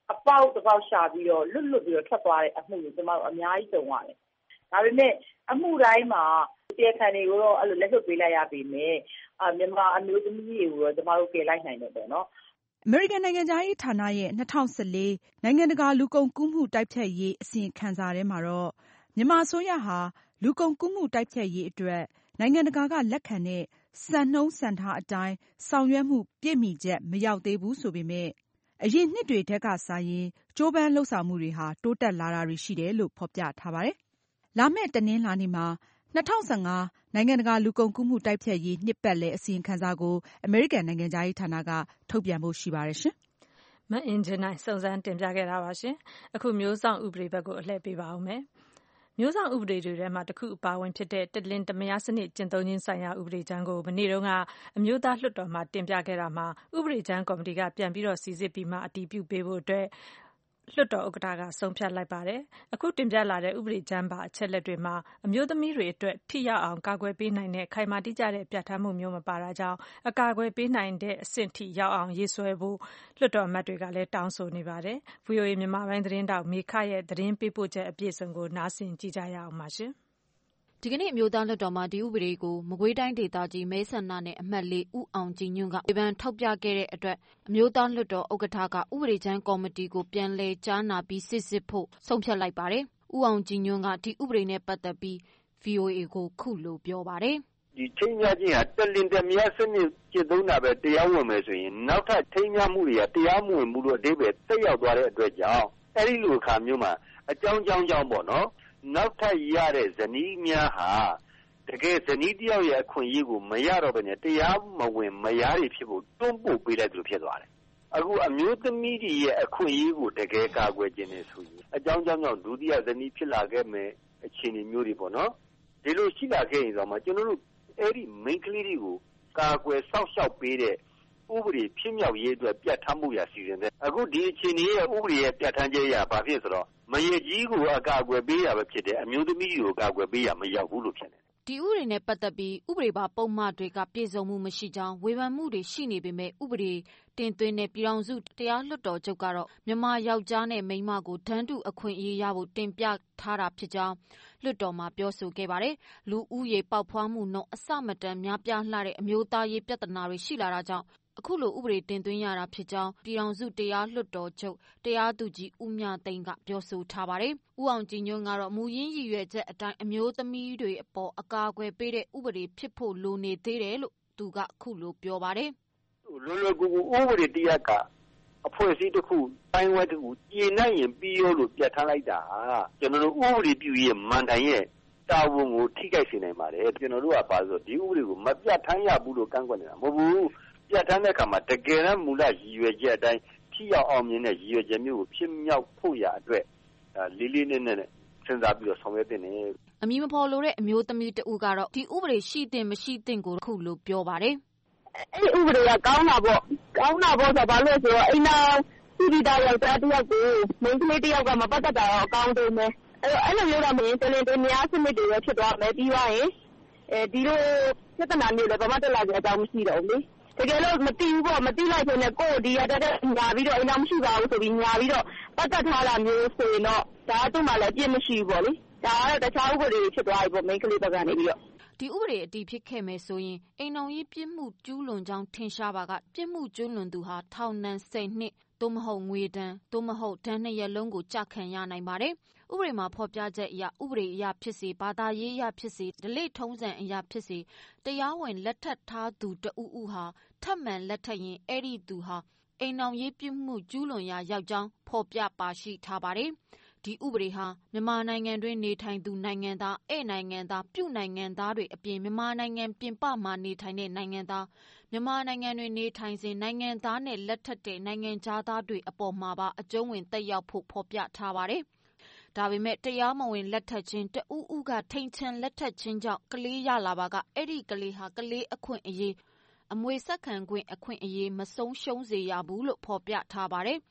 အပေါက်တစ်ပေါက်ရှာပြီးတော့လွတ်ပြီးတော့ထွက်သွားတဲ့အမှုကိုကျွန်တော်တို့အများကြီးကြုံရတယ်။ဒါပေမဲ့အမှုတိုင်းမှာတရားခံတွေကိုတော့အဲ့လိုလက်လွတ်ပေးလိုက်ရပေမဲ့မြန်မာအမျိုးသမီးတွေကိုတော့ကျွန်တော်တို့ကယ်လိုက်နိုင်တယ်ပေါ့နော်။အမေရိကန်နိုင်ငံခြားရေးဌာနရဲ့2014နိုင်ငံတကာလူကုန်ကူးမှုတိုက်ဖျက်ရေးအစီရင်ခံစာထဲမှာတော့မြန်မာအစိုးရဟာလူကုန်ကူးမှုတိုက်ဖျက်ရေးအတွက်နိုင်ငံတကာကလက်ခံတဲ့စံနှုန်းစံထားအတိုင်းဆောင်ရွက်မှုပြည့်မီချက်မရောက်သေးဘူးဆိုပေမဲ့အရင်နှစ်တွေထက်ကစာရင်ကြိုးပမ်းလှုပ်ဆောင်မှုတွေဟာတိုးတက်လာတာတွေရှိတယ်လို့ဖော်ပြထားပါတယ်။လာမယ့်တနင်္လာနေ့မှာ2015နိုင်ငံတကာလူကုန်ကူးမှုတိုက်ဖျက်ရေးနှစ်ပတ်လည်အစီရင်ခံစာကိုအမေရိကန်နိုင်ငံခြားရေးဌာနကထုတ်ပြန်ဖို့ရှိပါတယ်ရှင်။မအင်ဂျင်နိုင်စုံစမ်းတင်ပြခဲ့တာပါရှင်။အခုမျိုးစောင့်ဥပဒေဘက်ကိုအလှည့်ပေးပါဦးမယ်။မျိုးစောင့်ဥပဒေတွေထဲမှာတစ်ခုအပါဝင်ဖြစ်တဲ့တလင်တမယားစနစ်ကျင့်သုံးခြင်းဆိုင်ရာဥပဒေကြမ်းကိုမနေ့တုန်းကအမျိုးသားလွှတ်တော်မှာတင်ပြခဲ့တာမှာဥပဒေကြမ်းကော်မတီကပြန်ပြီးတော့စီစစ်ပြီးမှအတည်ပြုပေးဖို့အတွက်လွှတ်တော်ဥက္ကဋ္ဌကဆုံးဖြတ်လိုက်ပါတယ်။အခုတင်ပြလာတဲ့ဥပဒေကြမ်းပါအချက်လက်တွေမှာအမျိုးသမီးတွေအတွက်ထိရောက်အောင်ကာကွယ်ပေးနိုင်တဲ့ခိုင်မာတိကျတဲ့ပြဋ္ဌာန်းမှုမျိုးမပါတာကြောင့်အကာအကွယ်ပေးနိုင်တဲ့အဆင့်ထိရောက်အောင်ရေးဆွဲဖို့လွှတ်တော်အမတ်တွေကလည်းတောင်းဆိုနေပါတယ်။ VOA မြန်မာပိုင်းသတင်းတောက်မေခရဲ့သတင်းပေးပို့ချက်အပြည့်အစုံကိုနားဆင်ကြည့်ကြရအောင်ပါရှင်။ဒီကနေ့အမျိုးသားလွှတ်တော်မှာဒီဥပဒေကိုမကွေးတိုင်းဒေသကြီးမဲဆန္ဒနယ်အမှတ်၄ဦးအောင်ကြည်ညွန့်ကဝေဖန်ထောက်ပြခဲ့တဲ့အတွက်အမျိုးသားလွှတ်တော်ဥက္ကဋ္ဌကဥပဒေကြမ်းကော်မတီကိုပြန်လည်ကြားနာပြီးစစ်ဖို့ဆုံးဖြတ်လိုက်ပါတယ်။ဦးအောင်ကြည်ညွန့်ကဒီဥပဒေနဲ့ပတ်သက်ပြီး VOA ကိုခုလိုပြောပါတယ်။ဒီထိန်းများခြင်းဟာတလင်တမယားစနစ်ကျင့်သုံးတာပဲတရားဝင်မယ်ဆိုရင်နောက်ထပ်ထိန်းများမှုတွေကတရားမဝင်မှုလို့အဓိပ္ပာယ်တက်ရောက်သွားတဲ့အတွက်ကြောင့်အဲဒီလိုအခါမျိုးမှာအကြောင်းပေါ့နော်နောက်ထပ်ရတဲ့ဇနီးများဟာတကယ်ဇနီးတယောက်ရဲ့အခွင့်အရေးကိုမရတော့ဘဲနဲ့တရားမဝင်မယားတွေဖြစ်ဖို့တွန်းပို့ပေးလိုက်သလိုဖြစ်သွားတယ်။အခုအမျိုးသမီးတွေရဲ့အခွင့်အရေးကိုတကယ်ကာကွယ်ခြင်းနဲ့ဆိုရင်အကြောင်းကြောင့်ဒုတိယဇနီးဖြစ်လာခဲ့မယ်အခြေအနေမျိုးတွေပေါ့နော်။ဒီလိုရှိလာခဲ့ရင်တော့ကျွန်တော်တို့အဲ့ဒီ main ကလေးတွေကိုကာကွယ်စောင့်ရှောက်ပေးတဲ့ဥပဒေဖြစ်မြောက်ရေးအတွက်ပြဋ္ဌာန်းမှုရစီစဉ်တဲ့အခုဒီအခြေအနေရဲ့ဥပဒေရဲ့ပြဋ္ဌာန်းချက်အရဘာဖြစ်ဆိုတော့မရကြီးကိုအကာအကွယ်ပေးရပဲဖြစ်တယ်အမျိုးသမီးကိုအကာအကွယ်ပေးရမရောက်ဘူးလို့ဖြစ်နေတယ်ဒီဥပဒေနဲ့ပတ်သက်ပြီးဥပဒေပါပုံမှန်တွေကပြည့်စုံမှုမရှိကြောင်းဝေဖန်မှုတွေရှိနေပေမဲ့ဥပဒေတင်သွင်းတဲ့ပြည်ထောင်စုတရားလွှတ်တော်ချုပ်ကတော့မြန်မာယောက်ျားနဲ့မိန်းမကိုတန်းတူအခွင့်အရေးရဖို့တင်ပြထားတာဖြစ်ကြောင်းလွှတ်တော်မှာပြောဆိုခဲ့ပါတယ်။လူဦးရေပေါက်ဖွားမှုနှုန်းအဆမတန်များပြားလှတဲ့အမျိုးသားရေးပြဿနာတွေရှိလာတာကြောင့်အခုလိုဥပဒေတင်သွင်းရတာဖြစ်ကြောင်းပြည်ထောင်စုတရားလွှတ်တော်ချုပ်တရားသူကြီးဦးမြသိန်းကပြောဆိုထားပါတယ်။ဦးအောင်ကြည်ညွန့်ကတော့မူရင်းရည်ရွယ်ချက်အတိုင်းအမျိုးသမီးတွေအပေါ်အကာအကွယ်ပေးတဲ့ဥပဒေဖြစ်ဖို့လိုနေသေးတယ်လို့သူကအခုလိုပြောပါတယ်။လွယ်လွယ်ကူကူဥပဒေတရားကအဖွဲ့အစည်းတစ်ခုတိုင်းဝဲတစ်ခုကျင့်နိုင်ရင်ပြီးရောလို့ပြဋ္ဌာန်းလိုက်တာကျွန်တော်တို့ဥပဒေပြုရေးမန်တိုင်ရဲ့တာဝန်ကိုထိခိုက်စေနိုင်ပါတယ်ကျွန်တော်တို့ကပါဆိုဒီဥပဒေကိုမပြဋ္ဌာန်းရဘူးလို့ကန့်ကွက်နေတာမဟုတ်ဘူးပြဋ္ဌာန်းတဲ့အခါမှာတကယ်တမ်းမူလရည်ရွယ်ချက်အတိုင်းထိရောက်အောင်မြင်တဲ့ရည်ရွယ်ချက်မျိုးကိုဖြစ်မြောက်ဖို့ရအတွက်လေးလေးနက်နက်စဉ်းစားပြီးတော့ဆောင်ရွက်တင်တယ်အမည်မဖော်လိုတဲ့အမျိုးသမီးတဦးကတော့ဒီဥပဒေရှိတဲ့မရှိတဲ့ကိုခုလိုပြောပါတယ်အဲ့ဒီဥပဒေကကောင်းတာပေါ့ဆိုဘာလို့ဆိုတော့အိမ်နာပြည်သားယောက်ျားတစ်ယောက်ကိုမိန်းကလေးတစ်ယောက်ကမပတ်သက်တာတော့အကောင်းဆုံးပဲအဲ့လိုမျိုးတော့မင်းတလင်တမယားစနစ်တွေပဲဖြစ်သွားမယ်ပြီးသွားရင်ဒီလိုပြဿနာမျိုးလည်းဘာမှတက်လာကြအကြောင်းမရှိတော့ဘူးလေတကယ်လို့မသိဘူးပေါ့မသိလိုက်ဆိုရင်ကိုယ်ဒီရတဲ့ညာပြီးတော့အိမ်နာမရှိပါဘူးဆိုပြီးညာပြီးတော့ပတ်သက်ထားတာမျိုးဆိုရင်တော့ဒါအတူမှလည်းအပြစ်မရှိဘူးပေါ့လေဒါကတော့တခြားဥပဒေတွေဖြစ်သွားပြီပေါ့မိန်းကလေးဘက်ကနေပြီးတော့ဒီဥပဒေအတည်ဖြစ်ခဲ့မယ်ဆိုရင်အိမ်တော်ရေးပြစ်မှုကျူးလွန်ကြောင်းထင်ရှားပါကပြစ်မှုကျူးလွန်သူဟာထောင်ဒဏ်10နှစ်သို့မဟုတ်ငွေဒဏ်သို့မဟုတ်ဒဏ်2ရက်လုံးကိုကြခံရနိုင်ပါတယ်။ဥပဒေမှာဖော်ပြချက်အရဥပဒေအရဖြစ်စေဘာသာရေးအရဖြစ်စေဓလေ့ထုံးစံအရဖြစ်စေတရားဝင်လက်ထပ်ထားသူတဦးဦးဟာထပ်မံလက်ထပ်ရင်အဲ့ဒီသူဟာအိမ်တော်ရေးပြစ်မှုကျူးလွန်ရာရောက်ကြောင်းဖော်ပြပါရှိထားပါတယ်။ဒီဥပဒေဟာမြန်မာနိုင်ငံတွင်နေထိုင်သူနိုင်ငံသားဧည့်နိုင်ငံသားပြုနိုင်ငံသားတွေအပြင်မြန်မာနိုင်ငံပြင်ပမှနေထိုင်တဲ့နိုင်ငံသားမြန်မာနိုင်ငံတွင်နေထိုင်စဉ်နိုင်ငံသားနဲ့လက်ထပ်တဲ့နိုင်ငံသားတွေအပေါ်မှာပါအကျုံးဝင်သက်ရောက်ဖို့ဖော်ပြထားပါတယ်။ဒါပေမဲ့တရားမဝင်လက်ထပ်ခြင်းတဦးဦးကထိန်ချန်လက်ထပ်ခြင်းကြောင့်ကလေးရလာပါကအဲ့ဒီကလေးဟာကလေးအခွင့်အရေးအမွေဆက်ခံခွင့်အခွင့်အရေးမဆုံးရှုံးစေရဘူးလို့ဖော်ပြထားပါတယ်။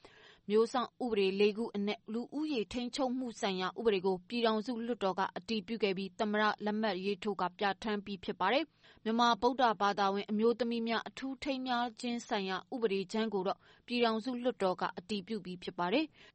မျိုးစောင့်ဥပဒေ 4 ခုအနက်လူဦးရေထိန်းချုပ်မှုဆိုင်ရာဥပဒေကိုပြည်ထောင်စုလွှတ်တော်ကအတည်ပြုခဲ့ပြီးသမ္မတလက်မှတ်ရေးထိုးကပြဋ္ဌာန်းပြီးဖြစ်ပါတယ်။မြန်မာဗုဒ္ဓဘာသာဝင်အမျိုးသမီးများအထူးထိမ်းမြားခြင်းဆိုင်ရာဥပဒေကြမ်းကိုတော့ပြည်ထောင်စုလွှတ်တော်ကအတည်ပြုပြီးဖြစ်ပါတယ်။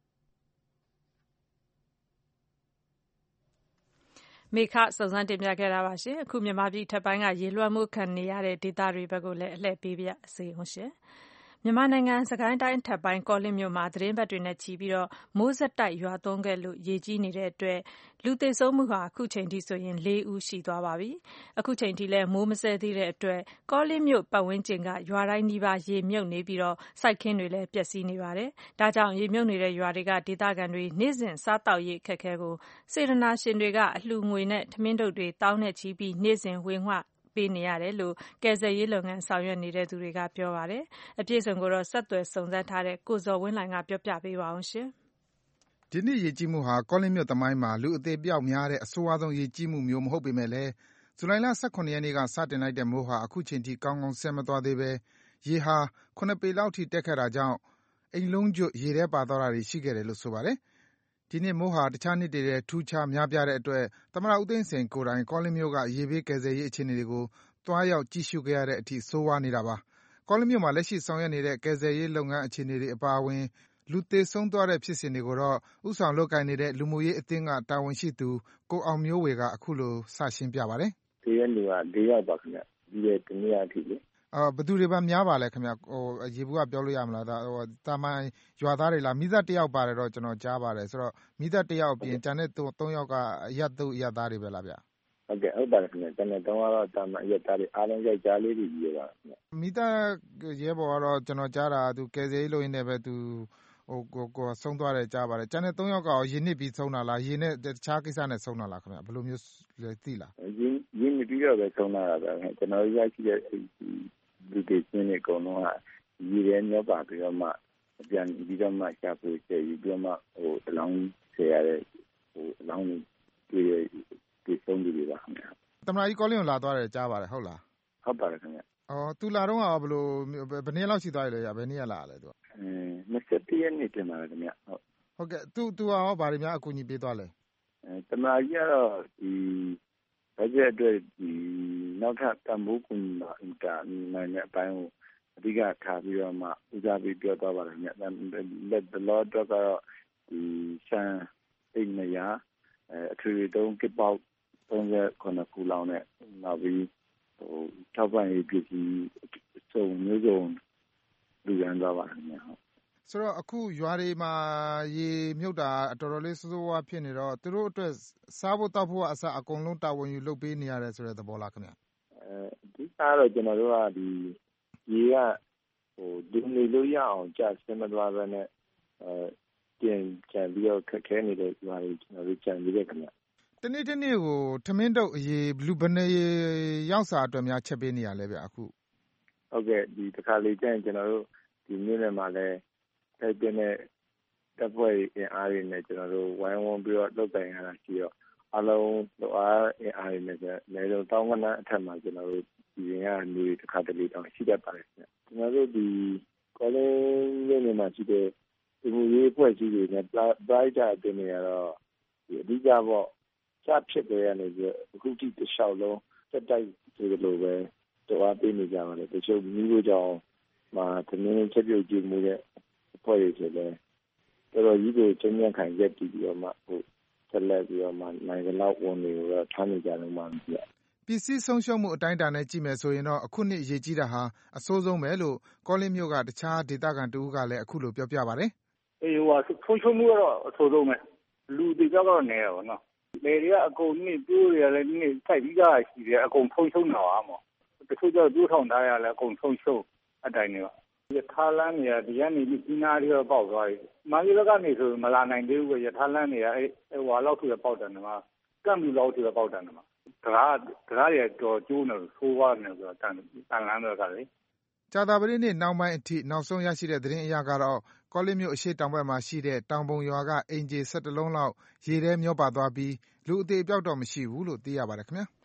မေခစုံစမ်းတင်ပြခဲ့တာပါရှင်အခုမြန်မာပြည်ထပ်ပိုင်းကရေလွှမ်းမှုခံနေရတဲ့ဒေသတွေဘက်ကိုလည်းအလှည့်ပေးပြစေအောင်ရှင်မြန်မာနိုင်ငံစကိုင်းတိုင်းထပ်ပိုင်းကောလင်းမြို့မှာသတင်းပတ်တွေနဲ့ချီပြီးတော့မိုးဆက်တိုက်ရွာသွန်းခဲ့လို့ရေကြီးနေတဲ့အတွက်လူသေဆုံးမှုဟာအခုချိန်ထိဆိုရင်4 ဦးရှိသွားပါပြီအခုချိန်ထိလည်းမိုးမစဲသေးတဲ့အတွက်ကောလင်းမြို့ပတ်ဝန်းကျင်ကရွာတိုင်းနီးပါးရေမြုပ်နေပြီးတော့စိုက်ခင်းတွေလည်းပျက်စီးနေပါတယ်ဒါကြောင့်ရေမြုပ်နေတဲ့ရွာတွေကဒေသခံတွေနေ့စဉ်စားတောက်ရေးအခက်အခဲကိုစေတနာရှင်တွေကအလှူငွေနဲ့ထမင်းထုတ်တွေတောင်းနဲ့ချီပြီးနေ့စဉ်ဝေငှပေးနေရတယ်လို့ကယ်ဆယ်ရေးလုပ်ငန်းဆောင်ရွက်နေတဲ့သူတွေကပြောပါတယ်အပြည့်စုံကိုတော့ဆက်သွယ်စုံစမ်းထားတဲ့ကိုဇော်ဝင်းလှိုင်ကပြောပြပေးပါအောင်ရှင်ဒီနှစ်ရေကြီးမှုဟာကောလင်းမြို့သမိုင်းမှာလူအသေးပြောက်များတဲ့အဆိုးအဆုံးရေကြီးမှုမျိုးမဟုတ်ပေမဲ့လည်းဇူလိုင်လ18ရက်နေ့ကစတင်လိုက်တဲ့မိုးဟာအခုချိန်ထိကောင်းကောင်းဆဲမသွားသေးပဲရေဟာ9 ပေလောက်ထိတက်ခဲ့တာကြောင့်အိမ်လုံးကျွတ်ရေထဲပါသွားတာတွေရှိခဲ့တယ်လို့ဆိုပါတယ်ဒီနှစ်မိုးဟာတခြားနှစ်တွေထူးခြားများပြားတဲ့အတွက်သမ္မတဦးသိန်းစိန်ကိုယ်တိုင်ကောလင်းမြို့ကရေဘေးကယ်ဆယ်ရေးအခြေအနေတွေကိုသွားရောက်ကြည့်ရှုခဲ့ရတဲ့အထိဆိုးဝါးနေတာပါကောလင်းမြို့မှာလက်ရှိဆောင်ရွက်နေတဲ့ကယ်ဆယ်ရေးလုပ်ငန်းအခြေအနေတွေအပါအဝင်လူသေဆုံးသွားတဲ့ဖြစ်စဉ်တွေကိုတော့ဥဆောင်လုပ်ကိုင်နေတဲ့လူမှုရေးအသင်းကတာဝန်ရှိသူကိုအောင်မျိုးဝေကအခုလိုစရှင်းပြပါတယ်။ဒီရက်နေ့က4 ယောက်ပါခင်ဗျ။ဒီရက်တနေ့အထိလေဘယ်သူတွေပါများပါလဲခင်ဗျရေဘူးကပြောလို့ရမလားတာမန်ရွာသားတွေလားမိသက်1ယောက်ပါတယ်တော့ကျွန်တော်ကြားပါတယ်ဆိုတော့မိသက်1ယောက်ပြင်ကျန်တဲ့3ယောက်ကအရက်သားတွေပဲလားဗျဟုတ်ကဲ့ဟုတ်ပါတယ်ခင်ဗျကျန်တဲ့3ယောက်တော့တာမန်အရက်သားတွေအားလုံးယောက်ျားလေးတွေကြီးပါခင်ဗျမိသက်ရဲဘော်ကတော့ကျွန်တော်ကြားတာသူကယ်ဆယ်ရေးလုပ်ရင်းနဲ့ပဲသူကိုဆုံးသွားတယ်ကြားပါတယ်ကျန်တဲ့3ယောက်ကရေနစ်ပြီးဆုံးတာလားရေနဲ့တခြားကိစ္စနဲ့ဆုံးတာလားခင်ဗျဘယ်လိုမျိုးသိလားရေနစ်ပြီးတော့ပဲဆုံးတာပဲကျွန်တော်ရရှိတဲ့လူတွေချင်းတွေအကုန်လုံးကရေထဲမျောပါပြီးတော့မှပြန်ပြီးတော့မှရှာဖွေကြည့်ပြီးတော့မှအလောင်းဆယ်ရတဲ့အလောင်းတွေဆုံးပြီးပါခင်ဗျသမ္မတကြီးကောလင်းကိုလာသွားတယ်ကြားပါတယ်ဟုတ်လားဟုတ်ပါတယ်ခင်ဗျသူလာတော့ဘယ်နေ့လောက်ရှိသွားပြီလဲဘယ်နေ့လာလဲသူ 21ရက်နေ့တင်ပါတယ်ခင်ဗျဟုတ်ကဲ့သူရောဘာတွေများအကူအညီပေးသွားလဲသမ္မတကြီးကတော့ဒီဘတ်ဂျက်အတွက်ဒီနောက်ထပ်တန်ဖိုးကူညီမှာနိုင်တဲ့အပိုင်းကိုအဓိကထားပြီးတော့မှဦးစားပေးပြောသွားပါတယ်ခင်ဗျလက်လောတော့ကတော့ဒီရှမ်းအိမ်နေရအထွေတုံးကစ်ပေါက်39ခုလောက်နဲ့နောက်ပြီးထောက်ပံ့ရေးပစ္စည်းစုံမျိုးစုံလူရန်သွားပါခင်ဗျဆိုတော့အခုရွာတွေမှာရေမြုပ်တာတော်တော်လေးဆိုးဆိုးဝါးဖြစ်နေတော့သူတို့အတွက်စားဖို့တောက်ဖို့အစအကုန်လုံးတာဝန်ယူလုပ်ပေးနေရတယ်ဆိုတဲ့သဘောလားခင်ဗျအဓိကတော့ကျွန်တော်တို့ကဒီရေကဒုနေလို့ရအောင်ကြာစမသွားပဲနဲ့ပြန်ကြံပြီးတော့ခက်ခဲနေတဲ့ရွာတွေကျွန်တော်တို့ကြံပြီးတဲ့ခင်ဗျတနေ့ကိုထမင်းတုပ်အရေလူဘယ်နှရောက်စာအတွက်များချက်ပေးနေရလဲဗျအခုဟုတ်ကဲ့ဒီတစ်ခါလေကျရင်ကျွန်တော်တို့ဒီမြို့နယ်မှာလည်းတိုက်ပြတဲ့တပ်ဖွဲ့အင်အားတွေနဲ့ကျွန်တော်တို့ဝိုင်းဝန်းပြီးတော့လုပ်ကိုင်ရတာရှိတော့အလုံးလိုအားအင်အားတွေနဲ့လည်းတော့တောင်းကနအထက်မှာကျွန်တော်တို့ဒီရင်ကနေတစ်ခါတလေတောင်ရှိတတ်ပါတယ်ခင်ဗျကျွန်တော်တို့ဒီကောလင်းမြို့နယ်မှာရှိတဲ့ဒီမှုရေးအဖွဲ့အစည်းတွေနဲ့ Brighter အတင်းတွေကတော့ဒီအဓိကပေါ့စဖြစ်ကြရနေပြီးအခုထိတစ်လျှောက်လုံးတက်တိုက်ဆိုလိုပဲတော့အားပေးနေကြပါတယ်တချို့မျိုးတို့ကြောင့်မှာသမင်းချက်ပြုတ်ကြည့်မှုတဲ့အဖွဲ့တွေဆိုလည်းတော်တော်ကြီးကိုချင်းမြတ်ခံရက်ပြီးတော့မှဆက်လက်ပြီးတော့မှနိုင်ငံလောက်ဝန်တွေကိုတော့ထားနေကြလို့မှမပြပစ္စည်းဆုံးရှုံးမှုအတိုင်းအတာနဲ့ကြည့်မယ်ဆိုရင်တော့အခုနှစ်ရေကြီးတာဟာအဆိုးဆုံးပဲလို့ကောလင်းမြို့ကတခြားဒေသခံတဦးကလည်းအခုလိုပြောပြပါတယ်ဆုံးရှုံးမှုကတော့အဆိုးဆုံးပဲလူတွေကတော့နေရပါတော့လေတွေကအကုန်နှစ်ပြိုးတွေလည်းနှစ်စိုက်ပြီးသားရှိတယ်အကုန်ဆုံးရှုံးတာပါမောတချို့ကျတော့တူးထောင်ထားရလဲအကုန်ဆုံးရှုံးအတိုင်းနေပါရထားလမ်းနေရဒီကနေပြီးကြီးနားတွေပေါက်သွားပြီမန္တလေးဘက်ကနေဆိုမလာနိုင်သေးဘူးပဲရထားလမ်းနေရဟွာလောက်ထူရပေါက်တယ်နော်ကံလူလောက်ထူရပေါက်တယ်နော်တရားတွေတော့ကျိုးနေလို့ဆိုးွားနေဆိုတော့တန်လမ်းတော့ကလေကြာသပတေးနေ့နောက်ပိုင်းအထိနောက်ဆုံးရရှိတဲ့သတင်းအရကတော့ကောလင်းမြို့အရှေ့တောင်ဘက်မှာရှိတဲ့တောင်ပုံရွာကအိမ်ခြေ17လုံးလောက်ရေထဲမျောပါသွားပြီးလူအသေးအပျောက်တော့မရှိဘူးလို့သိရပါတယ်ခင်ဗျာ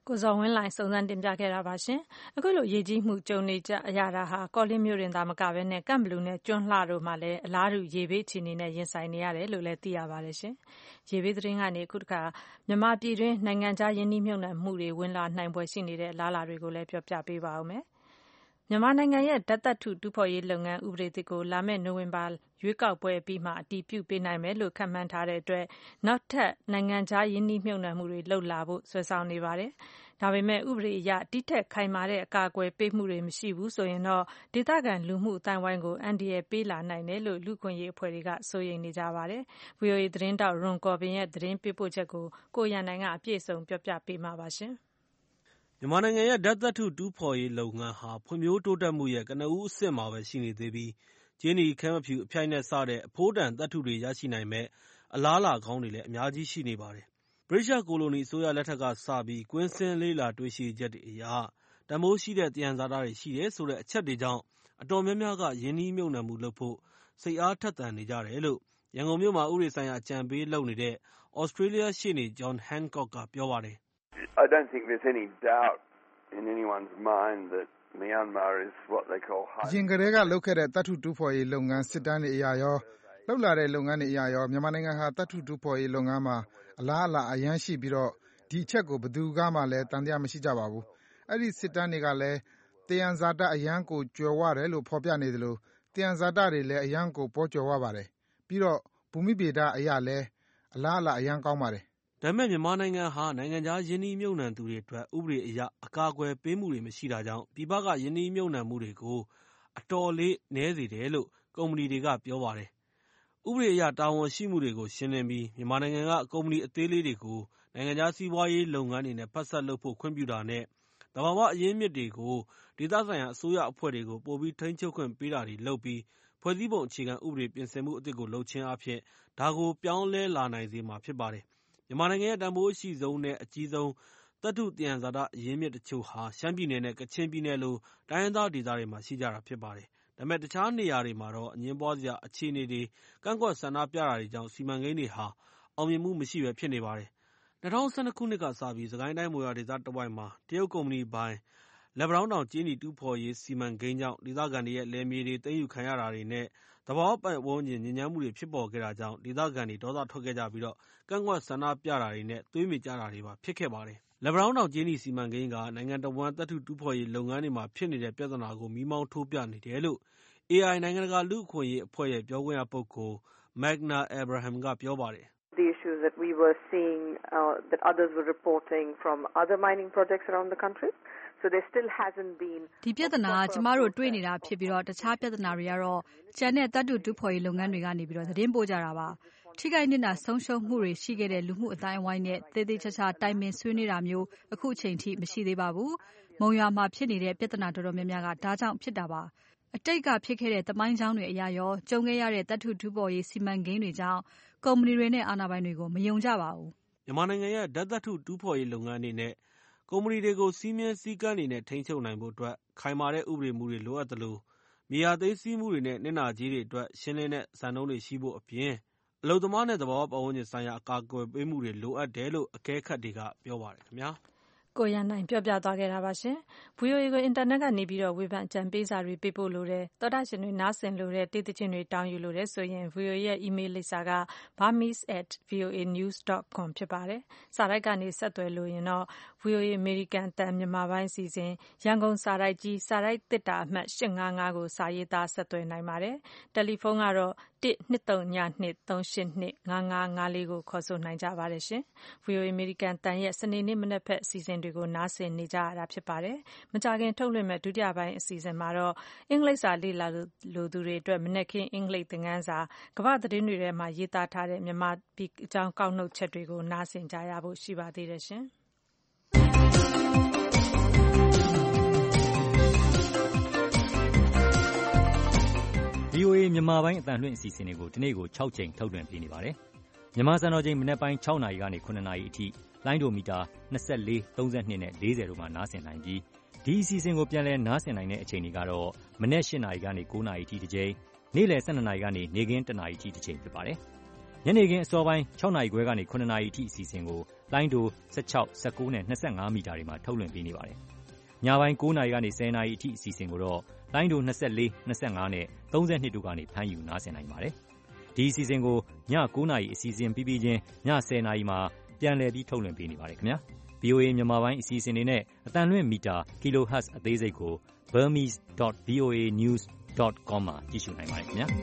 ကိုဇော်ဝင်းလှိုင်စုံစမ်းတင်ပြခဲ့တာပါရှင်။အခုလိုရေကြီးမှုကြုံနေကြရတာဟာကောလင်းမြို့တင်သာမကဘဲနဲ့ကန့်ဘလူနဲ့ကျွန်းလှတို့မှာလည်းအလားတူရေဘေးအခြေအနေနဲ့ရင်ဆိုင်နေရတယ်လို့လည်းသိရပါတယ်ရှင်။ရေဘေးသတင်းကနေအခုတခါမြန်မာပြည်တွင်းနိုင်ငံခြားယင်းနှိမ့်မြုပ်နှံမှုတွေဝင်လာနိုင်ပွဲရှိနေတဲ့အလားအလာတွေကိုလည်းပြောပြပေးပါဦးမယ်။မြန်မာနိုင်ငံရဲ့ဓာတ်သတ္ထုတူးဖော်ရေးလုပ်ငန်းဥပဒေသစ်ကိုလာမယ့်နိုဝင်ဘာရွေးကောက်ပွဲအပြီးမှာအတည်ပြုပေးနိုင်မယ်လို့ခန့်မှန်းထားတဲ့အတွက်နောက်ထပ်နိုင်ငံခြားယင်းနှိမ့်မြုပ်နှံမှုတွေလုပ်လာဖို့ဆွဲဆောင်နေပါတယ်။ဒါပေမဲ့ဥပဒေအရတိထက်ခိုင်မာတဲ့အကာအကွယ်ပေးမှုတွေမရှိဘူးဆိုရင်တော့ဒေသခံလူမှုအသိုင်းအဝိုင်းကိုအန္တရာယ်ပေးလာနိုင်တယ်လို့လူ့အခွင့်အရေးအဖွဲ့တွေကစိုးရိမ်နေကြပါတယ်။ VOA သတင်းတောက်ရွန်ကော်ပင်ရဲ့သတင်းပေးပို့ချက်ကိုကိုရန်နိုင်ကအပြည့်အစုံပြောပြပေးမှာပါရှင်။မြန်မာနိုင်ငံရဲ့ဓာတ်သတ္ထုတူးဖော်ရေးလုပ်ငန်းဟာဖွံ့ဖြိုးတိုးတက်မှုရဲ့ကနဦးအဆင့်မှာပဲရှိနေသေးပြီးကြေးနီခဲမဖြူအဖိုက်နဲ့စတဲ့အဖိုးတန်သတ္ထုတွေရရှိနိုင်မယ့်အလားအလာကောင်းတွေလည်းအများကြီးရှိနေပါတယ်။ဗြိတိသျှကိုလိုနီအစိုးရလက်ထက်ကစပြီးကွင်းဆင်းလေ့လာတွေ့ရှိချက်တွေအရတန်ဖိုးရှိတဲ့သယံဇာတတွေရှိတယ်ဆိုတဲ့အချက်တွေကြောင့်အတော်များများကရင်းနှီးမြှုပ်နှံမှုလုပ်ဖို့စိတ်အားထက်သန်နေကြတယ်လို့ရန်ကုန်မြို့မှာဥပဒေဆိုင်ရာအကြံပေးလုပ်နေတဲ့သြစတြေးလျရှေ့နေ John Hancock ကပြောပါတယ်။ I don't think there's any doubt in anyone's mind that Myanmar is what they call high. အရင်ကတည်းကလုပ်ခဲ့တဲ့သတ္ထုတူးဖော်ရေးလုပ်ငန်းစစ်တမ်းတွေအရရောလုပ်လာတဲ့လုပ်ငန်းတွေအရရောမြန်မာနိုင်ငံဟာသတ္ထုတူးဖော်ရေးလုပ်ငန်းမှာအလားအလာအရမ်းရှိပြီးတော့ဒီအချက်ကိုဘယ်သူကမှလည်းသံသယမရှိကြပါဘူး။အဲ့ဒီစစ်တမ်းတွေကလည်းသယံဇာတအရမ်းကိုကြွယ်ဝတယ်လို့ဖော်ပြနေသလိုသယံဇာတတွေလည်းအရမ်းကိုပေါကြွယ်ဝပါတယ်။ပြီးတော့ဘူမိဗေဒအရလည်းအလားအလာအရမ်းကောင်းပါတယ်။ဒါပေမဲ့မြန်မာနိုင်ငံဟာနိုင်ငံခြားယင်းနှီးမြှုပ်နှံသူတွေအတွက်ဥပဒေအရအကာအကွယ်ပေးမှုတွေမရှိတာကြောင့်ပြည်ပကယင်းနှီးမြှုပ်နှံမှုတွေကိုအတော်လေးနည်းစေတယ်လို့ကုမ္ပဏီတွေကပြောပါတယ်။ဥပဒေအရတာဝန်ရှိမှုတွေကိုရှင်းလင်းပြီးမြန်မာနိုင်ငံကကုမ္ပဏီအသေးလေးတွေကိုနိုင်ငံခြားစီးပွားရေးလုပ်ငန်းတွေနဲ့ဖက်စပ်လုပ်ဖို့ခွင့်ပြုတာနဲ့သဘာဝအရင်းအမြစ်တွေကိုဒေသဆိုင်ရာအစိုးရအဖွဲ့တွေကိုပိုပြီးထိန်းချုပ်ခွင့်ပေးတာတွေလုပ်ပြီးဖွဲ့စည်းပုံအခြေခံဥပဒေပြင်ဆင်မှုအသစ်ကိုလုပ်ခြင်းအားဖြင့်ဒါကိုပြောင်းလဲလာနိုင်စေမှာဖြစ်ပါတယ်။မြန်မာနိုင်ငံရဲ့တန်ဖိုးအရှိဆုံးနဲ့အကြီးဆုံးသတ္ထုသယံဇာတအရင်းအမြစ်တချို့ဟာရှမ်းပြည်နယ်နဲ့ကချင်ပြည်နယ်လိုတိုင်းရင်းသားဒေသတွေမှာရှိကြတာဖြစ်ပါတယ်။ဒါပေမဲ့တခြားနေရာတွေမှာတော့အငြင်းပွားစရာအခြေအနေတွေကန့်ကွက်ဆန္ဒပြတာတွေကြောင့်စီမံကိန်းတွေဟာအောင်မြင်မှုမရှိဘဲဖြစ်နေပါတယ်။2012ခုနှစ်ကစပြီးစစ်ကိုင်းတိုင်းမုံရွာဒေသတဝိုက်မှာတရုတ်ကုမ္ပဏီပိုင်လက်ပံတောင်းတောင်ကြေးနီတူးဖော်ရေးစီမံကိန်းကြောင့်ဒေသခံတွေရဲ့လယ်မြေတွေသိမ်းယူခံရတာတွေနဲ့သဘာဝပတ်ဝန်းကျင်ညစ်ညမ်းမှုတွေဖြစ်ပေါ်ခဲ့တာကြောင့်ဒေသခံတွေဒေါသထွက်ခဲ့ကြပြီးကန့်ကွက်ဆန္ဒပြတာတွေနဲ့သွေးမြေကျတာတွေပါဖြစ်ခဲ့ပါတယ်။လက်ပံတောင်းတောင်ကြေးနီစီမံကိန်းကနိုင်ငံတဝန်းသတ္ထုတူးဖော်ရေးလုပ်ငန်းတွေမှာဖြစ်နေတဲ့ပြဿနာကိုမီးမောင်းထိုးပြနေတယ်လို့ AI နိုင်ငံတကာလူ့အခွင့်အရေးအဖွဲ့ရဲ့ပြောခွင့်ရပုဂ္ဂိုလ် Magna Abraham ကပြောပါတယ်။ The issues that we were seeing that others were reporting from other mining projects around the country. So there still hasn't been ဒီပြဿနာကကျမတို့တွေ့နေတာဖြစ်ပြီးတခြားပြဿနာတွေကတော့ကျန်တဲ့သတ္တုတူးဖော်ရေးလုပ်ငန်းတွေကနေသတင်းပို့ကြတာပါ။ထိခိုက်နစ်နာဆုံးရှုံးမှုတွေရှိခဲ့တဲ့လူမှုအတိုင်းအဝိုင်းနဲ့သေသေးချာချာတိုင်ပင်ဆွေးနွေးတာမျိုးအခုအချိန်ထိမရှိသေးပါဘူး။မုံရွာမှာဖြစ်နေတဲ့ပြဿနာတော်တော်များများကဒါကြောင့်ဖြစ်တာပါ။အတိတ်ကဖြစ်ခဲ့တဲ့သမိုင်းကြောင်းတွေအရာရောကြုံခဲ့ရတဲ့သတ္တုတူးဖော်ရေးစီမံကိန်းတွေကြောင့်ကုမ္ပဏီတွေနဲ့အာဏာပိုင်တွေကိုမယုံကြပါဘူး။မြန်မာနိုင်ငံရဲ့ဓာတ်သတ္ထုတူးဖော်ရေးလုပ်ငန်းတွေနဲ့ကုမ္ပဏီတွေကိုစည်းမျဉ်းစည်းကမ်းတွေနဲ့ထိန်းချုပ်နိုင်ဖို့အတွက်ခိုင်မာတဲ့ဥပဒေမူတွေလိုအပ်သလိုမြေယာသိမ်းဆည်းမှုတွေနဲ့နစ်နာကြေးတွေအတွက်ရှင်းလင်းတဲ့စံနှုန်းတွေရှိဖို့အပြင်အလုပ်သမားနဲ့သဘာဝပတ်ဝန်းကျင်ဆိုင်ရာအကာအကွယ်ပေးမှုတွေလိုအပ်တယ်လို့အကဲခတ်တွေကပြောပါတယ်ခင်ဗျာ။ကိုရန်နိုင်ပြောပြသွားခဲ့တာပါရှင်။ VOA ကိုအင်တာနက်ကနေဝေဖန်အကြံပေးစာတွေပေးပို့လို့သောတာရှင်တွေနားဆင်လို့တေးသချင်းတွေတောင်းယူလို့ဆိုရင် VOA ရဲ့ email လိပ်စာက burmese@voanews.com ဖြစ်ပါတယ်။စာတိုက်ကနေဆက်သွယ်လို့ရင်တော့ VOA အမေရိကန်အသံမြန်မာပိုင်းအစီအစဉ်ရန်ကုန်စာတိုက်ကြီးစာတိုက်သေတ္တာအမှတ်855ကိုစာရေးသားဆက်သွယ်နိုင်ပါတယ်။တယ်လီဖုန်းကတော့12393825554ကိုခေါ်ဆိုနိုင်ကြပါတယ်ရှင်။ VOA အမေရိကန်အသံရဲ့စနေနေ့မနက်ဖက်အစီအစဉ်တွေကိုနားဆင်နေကြရတာဖြစ်ပါတယ်။မကြာခင်ထုတ်လွှင့်မဲ့ဒုတိယပိုင်းအစီအစဉ်မှာတော့အင်္ဂလိပ်စာလေ့လာလိုသူတွေအတွက်မနက်ခင်းအင်္ဂလိပ်သင်ခန်းစာကမ္ဘာသတင်းတွေထဲမှာရေးသားထားတဲ့မြန်မာပြည်အကြောင်းကောက်နှုတ်ချက်တွေကိုနားဆင်ကြရဖို့ရှိပါသေးတယ်ရှင်။ VOA မြန်မာပိုင်းအသံလွှင့်အစီအစဉ်တွေကိုဒီနေ့ကို6ချိန်ထုတ်လွှင့်ပေးနေပါတယ်။မြန်မာစံတော်ချိန်မနက်ပိုင်း6နာရီကနေ9နာရီအထိလိုင်းဒိုမီတာ24, 32နဲ့40တို့မှာနားဆင်နိုင်ပြီးဒီအစီအစဉ်ကိုပြန်လည်နားဆင်နိုင်တဲ့အချိန်တွေကတော့မနက်8နာရီကနေ9နာရီအထိတစ်ချိန်နေ့လယ်12နာရီကနေနေ့ခင်း1နာရီအထိတစ်ချိန်ဖြစ်ပါတယ်။ညနေခင်းအစောပိုင်း6နာရီခွဲကနေ9နာရီအထိအစီအစဉ်ကိုလိုင်းတို16 19နဲ့25မီတာတွေမှာထုတ်လွှင့်ပေးနေပါတယ်။ညပိုင်း9နာရီကနေ10နာရီအထိအစီအစဉ်ကိုတော့လိုင်းတို24 25နဲ့32တို့ကနေဖမ်းယူနားဆင်နိုင်ပါတယ်။ဒီအစီအစဉ်ကိုည9နာရီအစီအစဉ်ပြီးပြီးချင်းည10နာရီမှာပြန်လည်ပြီးထုတ်လွှင့်ပေးနေပါတယ်ခင်ဗျာ။ VOA မြန်မာပိုင်းအစီအစဉ်တွေနဲ့အတန်လွှင့်မီတာ kilohertz အသေးစိတ်ကို burmese.voanews.com မှာကြည့်ရှုနိုင်ပါတယ်ခင်ဗျာ။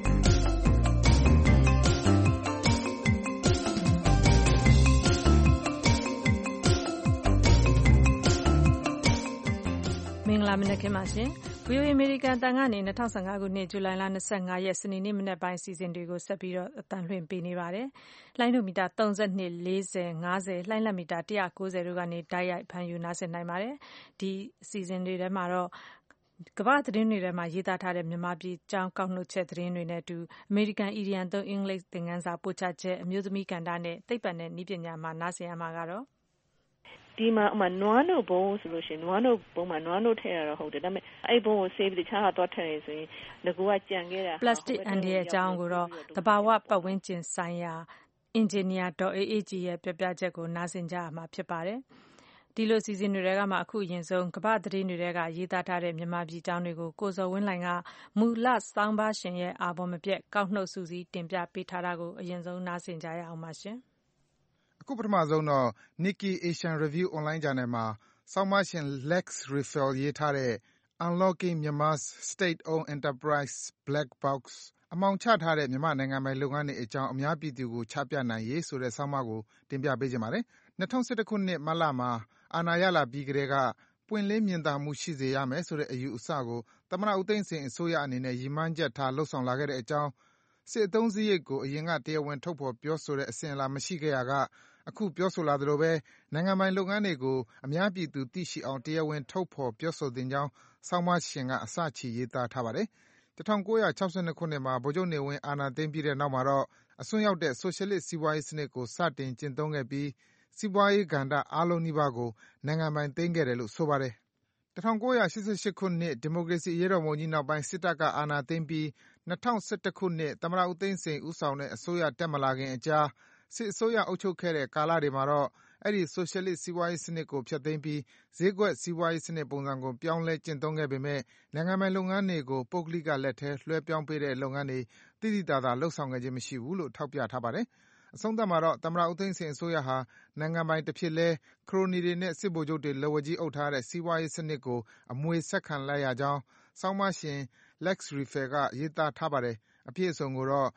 မင်္ဂလာမနက်ခင်းပါရှင်။ VOA အမေရိကန်အသံကနေ2015ခုနှစ်ဇူလိုင်လ25ရက်စနေနေ့မနက်ပိုင်းအစီအစဉ်တွေကိုဆက်ပြီးတော့အသံလွှင့်ပေးနေပါတယ်။လိုင်းဒိုမီတာ32 40 50လှိုင်းလက်မီတာ190တို့ကနေတိုက်ရိုက်ဖမ်းယူနားဆင်နိုင်ပါတယ်။ဒီအစီအစဉ်တွေထဲမှာတော့ကမ္ဘာသတင်းတွေထဲမှာရေးသားထားတဲ့မြန်မာပြည်ကြောင်းကောက်နှုတ်ချက်သတင်းတွေနဲ့အတူအမေရိကန်အီဒီယံသုံးအင်္ဂလိပ်သင်ခန်းစာပို့ချချက်အမျိုးသမီးကဏ္ဍနဲ့သိပ္ပံနဲ့နည်းပညာမှာနားဆင်ရမှာကတော့ဒီမှာနွားနို့ဘုံဆိုလို့ရှိရင်နွားနို့ဘုံမှာနွားနို့ထည့်ရတော့ဟုတ်တယ်ဒါပေမဲ့အဲ့ဘုံကိုဆေးပြီးတခြားဟာသွားထည့်ရဆိုရင်ငကူကကြံခဲ့တာပလတ်စတစ်အန်ဒီရဲ့အကြောင်းကိုတော့သဘာဝပတ်ဝန်းကျင်ဆိုင်ရာအင်ဂျင်နီယာဒေါ်အေးအေးကြီးရဲ့ပြောပြချက်ကိုနားဆင်ကြရမှာဖြစ်ပါတယ်ဒီလိုစီစဉ်တွေကမှအခုအရင်ဆုံးကမ္ဘာသတင်းတွေကရေးသားထားတဲ့မြန်မာပြည်အကြောင်းတွေကိုကိုဇော်ဝင်းလှိုင်ကမူလစောင်းပါရှင်ရဲ့အာဘော်မပြက်ကောက်နှုတ်စုစည်းတင်ပြပေးထားတာကိုအရင်ဆုံးနားဆင်ကြရအောင်ပါရှင်အခုပထမဆုံးတော့ Nikkei Asian Review Online Journal မှာဆောင်းပါရှင် Lex Riffel ရေးထားတဲ့ Unlocking Myanmar's State-Owned Enterprise Black Box အမှောင်ချထားတဲ့မြန်မာနိုင်ငံပိုင်လုပ်ငန်းတွေအကြောင်းအများပြည်သူကိုချပြနိုင်ရေးဆိုတဲ့ဆောင်းပါးကိုတင်ပြပေးချင်ပါတယ်။2011ခုနှစ်မတ်လမှာအာဏာရလာပြီးကတည်းကပွင့်လင်းမြင်သာမှုရှိစေရမယ်ဆိုတဲ့အယူအဆကိုသမ္မတဦးသိန်းစိန်အစိုးရအနေနဲ့ရည်မှန်းချက်ထားလှုပ်ဆောင်လာခဲ့တဲ့အကြောင်းစစ်အသုံးစရိတ်ကိုအရင်ကတရားဝင်ထုတ်ဖော်ပြောဆိုတဲ့အစဉ်အလာမရှိခဲ့ရာကအခုပြောဆိုလာသလိုပဲနိုင်ငံပိုင်လုပ်ငန်းတွေကိုအများပြည်သူသိရှိအောင်တရားဝင်ထုတ်ဖော်ပြောဆိုသင့်ကြောင်းဆောင်းပါးရှင်ကအစချီရေးသားထားပါတယ်။1962ခုနှစ်မှာဗိုလ်ချုပ်နေဝင်းအာဏာသိမ်းပြီးတဲ့နောက်မှာတော့အစွန်းရောက်တဲ့ဆိုရှယ်လစ်စီးပွားရေးစနစ်ကိုစတင်ကျင့်သုံးခဲ့ပြီးစီးပွားရေးကဏ္ဍအားလုံးနီးပါးကိုနိုင်ငံပိုင်သိမ်းခဲ့တယ်လို့ဆိုပါတယ်။1988ခုနှစ်ဒီမိုကရေစီအရေးတော်ပုံကြီးနောက်ပိုင်းစစ်တပ်ကအာဏာသိမ်းပြီး2011ခုနှစ်သမ္မတဦးသိန်းစိန်ဦးဆောင်တဲ့အစိုးရတက်မလာခင်အကြားစစ်အစိုးရအုပ်ချုပ်ခဲ့တဲ့ကာလတွေမှာတော့အဲဒီဆိုရှယ်လစ်စီးပွားရေးစနစ်ကိုဖျက်သိမ်းပြီးဈေးကွက်စီးပွားရေးစနစ်ပုံစံကိုပြောင်းလဲကျင့်သုံးခဲ့ပေမဲ့နိုင်ငံပိုင်လုပ်ငန်းတွေကိုပုဂ္ဂလိကလက်ထဲလွှဲပြောင်းပေးတဲ့လုပ်ငန်းတွေသိသိသာသာလုပ်ဆောင်ခဲ့ခြင်းမရှိဘူးလို့ထောက်ပြထားပါတယ်။အဆုံးသတ်မှာတော့သမ္မတဦးသိန်းစိန်အစိုးရဟာနိုင်ငံပိုင်တစ်ဖြစ်လဲခရိုနီတွေနဲ့စစ်ဗိုလ်ချုပ်တွေလက်ဝါးကြီးအုပ်ထားတဲ့စီးပွားရေးစနစ်ကိုအမွေဆက်ခံလိုက်ရကြောင်းဆောင်းပါးရှင် Lex Riffel ကရေးသားထားပါတယ်။အပြည့်အစုံကိုတော့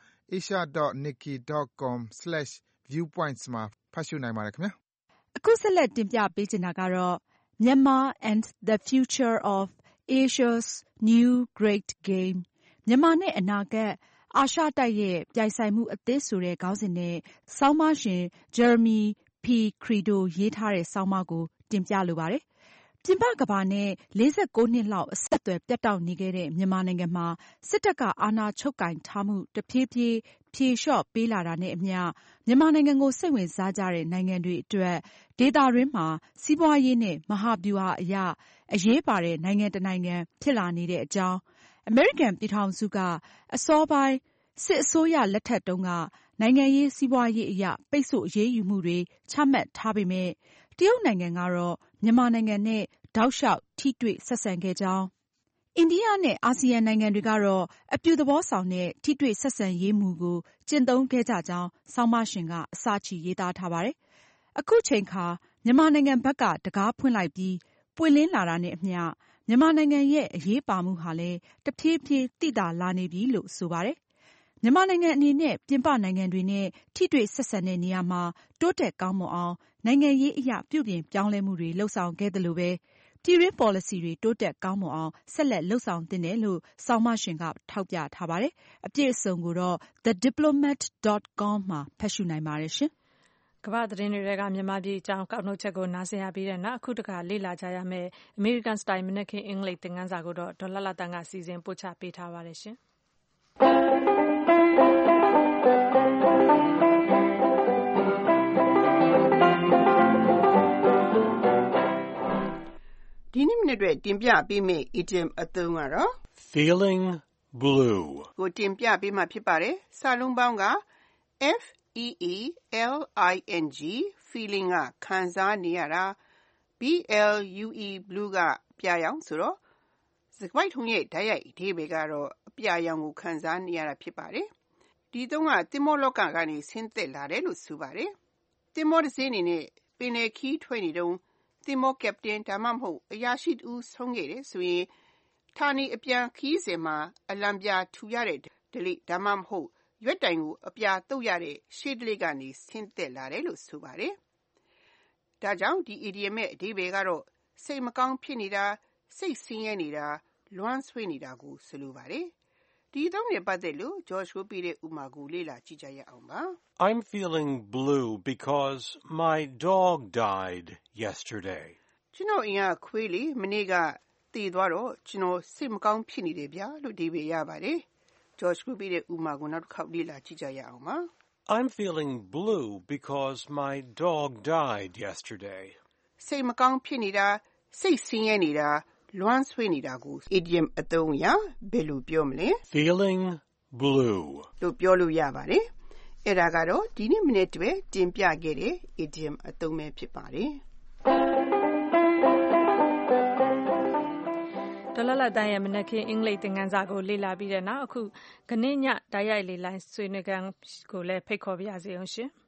asia.nikkei.com/viewpoints မှာဖတ်ရှုနိုင်ပါတယ်ခင်ဗျာ။အခုဆက်လက်တင်ပြပေးချင်တာကတော့ Myanmar and the Future of Asia's New Great Game မြန်မာနဲ့အနာဂတ်အာရှတိုက်ရဲ့ပြိုင်ဆိုင်မှုအသစ်ဆိုတဲ့ခေါင်းစဉ်နဲ့ဆောင်းပါးရှင် Jeremy P. Credo ရေးထားတဲ့ဆောင်းပါးကိုတင်ပြလိုပါတယ်။ပြင်ပကမ္ဘာနဲ့49နှစ်လောက်အဆက်အသွယ်ပြတ်တောက်နေခဲ့တဲ့မြန်မာနိုင်ငံမှာစစ်တပ်ကအာဏာချုပ်ကိုင်ထားမှုတဖြည်းဖြည်းဖြေလျှော့ပေးလာတာနဲ့အမျှမြန်မာနိုင်ငံကိုစိတ်ဝင်စားကြတဲ့နိုင်ငံတွေအတွက်ဒေသတွင်းမှာစီးပွားရေးနဲ့မဟာဗျူဟာအရအရေးပါတဲ့နိုင်ငံတစ်နိုင်ငံဖြစ်လာနေတဲ့အကြောင်းအမေရိကန်ပြည်ထောင်စုကအစောပိုင်းစစ်အစိုးရလက်ထက်တုန်းကနိုင်ငံရေးစီးပွားရေးအရပိတ်ဆို့အရေးယူမှုတွေချမှတ်ထားပေမဲ့တရုတ်နိုင်ငံကတော့မြန်မာနိုင်ငံနဲ့တောက်လျှောက်ထိတွေ့ဆက်ဆံခဲ့ကြောင်းအိန္ဒိယနဲ့အာဆီယံနိုင်ငံတွေကတော့အပြုသဘောဆောင်တဲ့ထိတွေ့ဆက်ဆံရေးမူကိုကျင့်သုံးခဲ့ကြကြောင်းဆောင်းပါးရှင်ကအစချီရေးသားထားပါတယ်။အခုချိန်ခါမြန်မာနိုင်ငံဘက်ကတကားဖွင့်လိုက်ပြီးပွင့်လင်းလာတာနဲ့အမျှမြန်မာနိုင်ငံရဲ့အရေးပါမှုဟာလည်းတဖြည်းဖြည်းသိသာလာနေပြီလို့ဆိုပါတယ်။မြန်မာနိုင်ငံအနေနဲ့ပြင်ပနိုင်ငံတွေနဲ့ထိတွေ့ဆက်ဆံတဲ့နေရာမှာတိုးတက်ကောင်းမွန်အောင်နိုင်ငံရေးအရပြုပြင်ပြောင်းလဲမှုတွေလှုပ်ဆောင်ခဲ့သလိုပဲပြည်တွင်းပေါ်လစီတွေတိုးတက်ကောင်းမွန်အောင်ဆက်လက်လှုပ်ဆောင်သင့်တယ်လို့ဆောင်းပါးရှင်ကထောက်ပြထားပါတယ်။အပြည့်အစုံကိုတော့ thediplomat.com မှာဖတ်ရှုနိုင်ပါတယ်ရှင်။ကမ္ဘာသတင်းတွေကမြန်မာပြည်အကြောင်းကောက်နှုတ်ချက်ကိုနားဆင်ရပြီးတဲ့နောက်အခုတခါလေ့လာကြရမယ်။ American Style မနက်ခင်းအင်္ဂလိပ်သင်ခန်းစာကိုတော့ဒေါ်လှလှတန်းကစီစဉ်ပို့ချပေးထားပါတယ်ရှင်။ဒီနေ့မနေ့အတွက်တင်ပြပေးမယ့် idiom အသုံးကတော့ feeling blue ကိုတင်ပြပေးမှာဖြစ်ပါတယ်။စာလုံးပေါင်းက feeling ကခံစားနေရတာ blue ကပြာရောင်ဆိုတော့စကားပိုက်ထုံးရဲ့ဓာတ်ရိုက်အဓိပ္ပာယ်ကတော့အပြာရောင်ကိုခံစားနေရတာဖြစ်ပါတယ်။ဒီသုံးကသင်္ဘောလောကကနေဆင်းသက်လာတယ်လို့ဆိုပါတယ်။သင်္ဘောတစ်စီးအနေနဲ့ပင်လယ်ခီးထွက်နေတုန်းသင်္ဘောကပတိန်ဒါမှမဟုတ်အရာရှိတူဆုံးခဲ့တယ်ဆိုရင်ဌာနေအပြန်ခီးစဉ်မှာအလံပြထူရတဲ့ဒလိဒါမှမဟုတ်ရွက်တိုင်ကိုအပြာတုတ်ရတဲ့ရှေ့ဒလိကနေဆင်းသက်လာတယ်လို့ဆိုပါတယ်။ဒါကြောင့်ဒီ idiom ရဲ့အဓိပ္ပာယ်ကတော့စိတ်မကောင်းဖြစ်နေတာစိတ်ဆင်းရဲနေတာလွမ်းဆွေးနေတာကိုဆိုလိုပါတယ်။ဒီသုံးနဲ့ပတ်သက်လို့ George ကိုပြတဲ့ဥပမာကိုလေ့လာကြည့်ကြရအောင်ပါ။ I'm feeling blue because my dog died yesterday. ကျွန်တော်အင်ကခွေးလေးမနေ့ကတည်သွားတော့ကျွန်တော်စိတ်မကောင်းဖြစ်နေတယ်ဗျာလို့ဒီပဲရပါတယ်။ George ကိုပြတဲ့ဥပမာကိုနောက်တစ်ခေါက်လေ့လာကြည့်ကြရအောင်ပါ။ I'm feeling blue because my dog died yesterday. စိတ်မကောင်းဖြစ်နေတာစိတ်ဆင်းရဲနေတာလွမ်းဆွေးနေတာကို idiom အသုံးအရဘယ်လိုပြောမလဲ Feeling blue လို့ပြောလို့ရပါတယ်။အဲ့ဒါကတော့ဒီနေ့မနေ့တည်းတင်ပြခဲ့တဲ့ idiom အသုံးပဲဖြစ်ပါတယ်။ဒေါ်လာလာတန်းရဲ့မနက်ခင်းအင်္ဂလိပ်သင်ခန်းစာကိုလေ့လာပြီးတဲ့နောက်အခုခဏညဓာတ်ရိုက်လေးလိုင်းဆွေးနွေးခန်းကိုလည်းဖိတ်ခေါ်ပါရစေအောင်ရှင်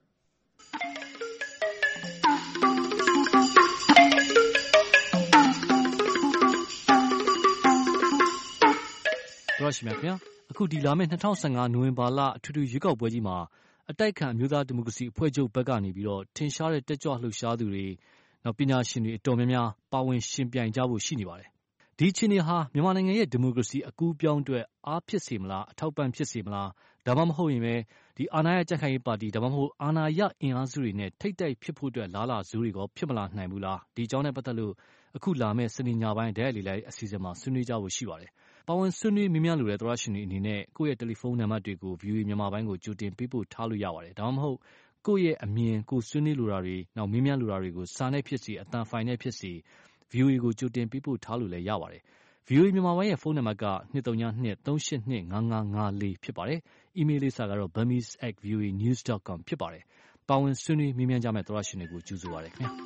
တော်ရှိမြခင်အခုဒီလာမယ့်2015နိုဝင်ဘာလအထူးထူးရွေးကောက်ပွဲကြီးမှာအတိုက်ခံအမျိုးသားဒီမိုကရေစီအဖွဲ့ချုပ်ဘက်ကနေပြီးတော့ထင်ရှားတဲ့တက်ကြွလှုပ်ရှားသူတွေနောက်ပညာရှင်တွေအတော်များများပါဝင်ရှင်ပြိုင်ကြဖို့ရှိနေပါတယ်ဒီအခြေအနေဟာမြန်မာနိုင်ငံရဲ့ဒီမိုကရေစီအကူးပြောင်းအတွက်အားဖြစ်စေမလားအထောက်ပံ့ဖြစ်စေမလားဒါမှမဟုတ်ရင်ပဲဒီအာဏာရကြံ့ခိုင်ရေးပါတီဒါမှမဟုတ်အာဏာရအင်အားစုတွေနဲ့ထိပ်တိုက်ဖြစ်ဖို့အတွက်လားလာဇူးတွေကဖြစ်မလာနိုင်ဘူးလားဒီအကြောင်းနဲ့ပတ်သက်လို့အခုလာမယ့်စနေညပိုင်းဓာတ်ရိုက်လေးလိုက်အစီအစဉ်မှာဆွေးနွေးကြဖို့ရှိပါတယ်ပါဝင်ဆွေးနွေးမြင်မြလို့တဲ့သောရရှင်တွေအနေနဲ့ကိုယ့်ရဲ့တယ်လီဖုန်းနံပါတ်တွေကို VOA မြန်မာပိုင်းကိုကြိုတင်ပေးပို့ထားလို့ရပါတယ်ဒါမှမဟုတ်ကိုယ့်ရဲ့အမြင်ကိုဆွေးနွေးလိုတာတွေနောက်မြင်မြလိုတာတွေကိုစာနဲ့ဖြစ်စီအတန်ဖိုင်နဲ့ဖြစ်စီ VOA ကိုကြိုတင်ပေးပို့ထားလို့လည်းရပါတယ် VOA မြန်မာပိုင်းရဲ့ဖုန်းနံပါတ်က2323825554ဖြစ်ပါတယ်အီးမေးလ်လိပ်စာကတော့ burmese@voanews.com ဖြစ်ပါတယ်ပါဝင်ဆွေးနွေးမြင်မြကြမဲ့သောရရှင်တွေကိုကြိုဆိုပါရစေခင်ဗျာ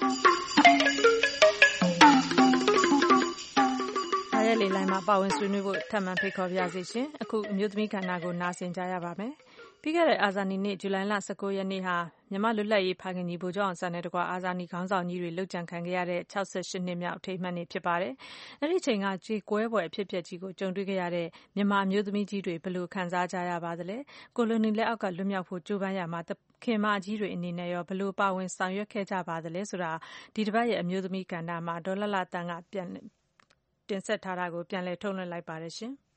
ရဲ့လေလိုင်းမှာပါဝင်ဆွေးနွေးဖို့ထပ်မံဖိတ်ခေါ်ပါရစေရှင်အခုအမျိုးသမီးကဏ္ဍကိုနားဆင်ကြရပါမယ်ပြီးခဲ့တဲ့အာဇာနည်နေ့ဇူလိုင်လ19ရက်နေ့ဟာမြန်မာလွတ်လပ်ရေးဖခင်ကြီးဗိုလ်ချုပ်အောင်ဆန်းနဲ့တကွအာဇာနည်ခေါင်းဆောင်ကြီးတွေလှုပ်ကြံခံခဲ့ရတဲ့68နှစ်မြောက်အထိမ်းအမှတ်နေ့ဖြစ်ပါတယ်အဲ့ဒီချိန်ကကြေကွဲပွဲအဖြစ်အပျက်ကြီးကိုကြုံတွေ့ခဲ့ရတဲ့မြန်မာအမျိုးသမီးကြီးတွေဘယ်လိုခံစားကြရပါသလဲကိုလိုနီလက်အောက်ကလွတ်မြောက်ဖို့ကြိုးပမ်းရမှာခင်မကြီးတွေအနေနဲ့ရောဘယ်လိုပါဝင်ဆောင်ရွက်ခဲ့ကြပါသလဲဆိုတာဒီတစ်ပတ်ရဲ့အမျိုးသမီးကဏ္ဍမှာဒေါ်လာလာတန်းကတင်ဆက်ထားတာကိုပြန်လည်ထုတ်လွှင့်လိုက်ပါတယ်ရှင်။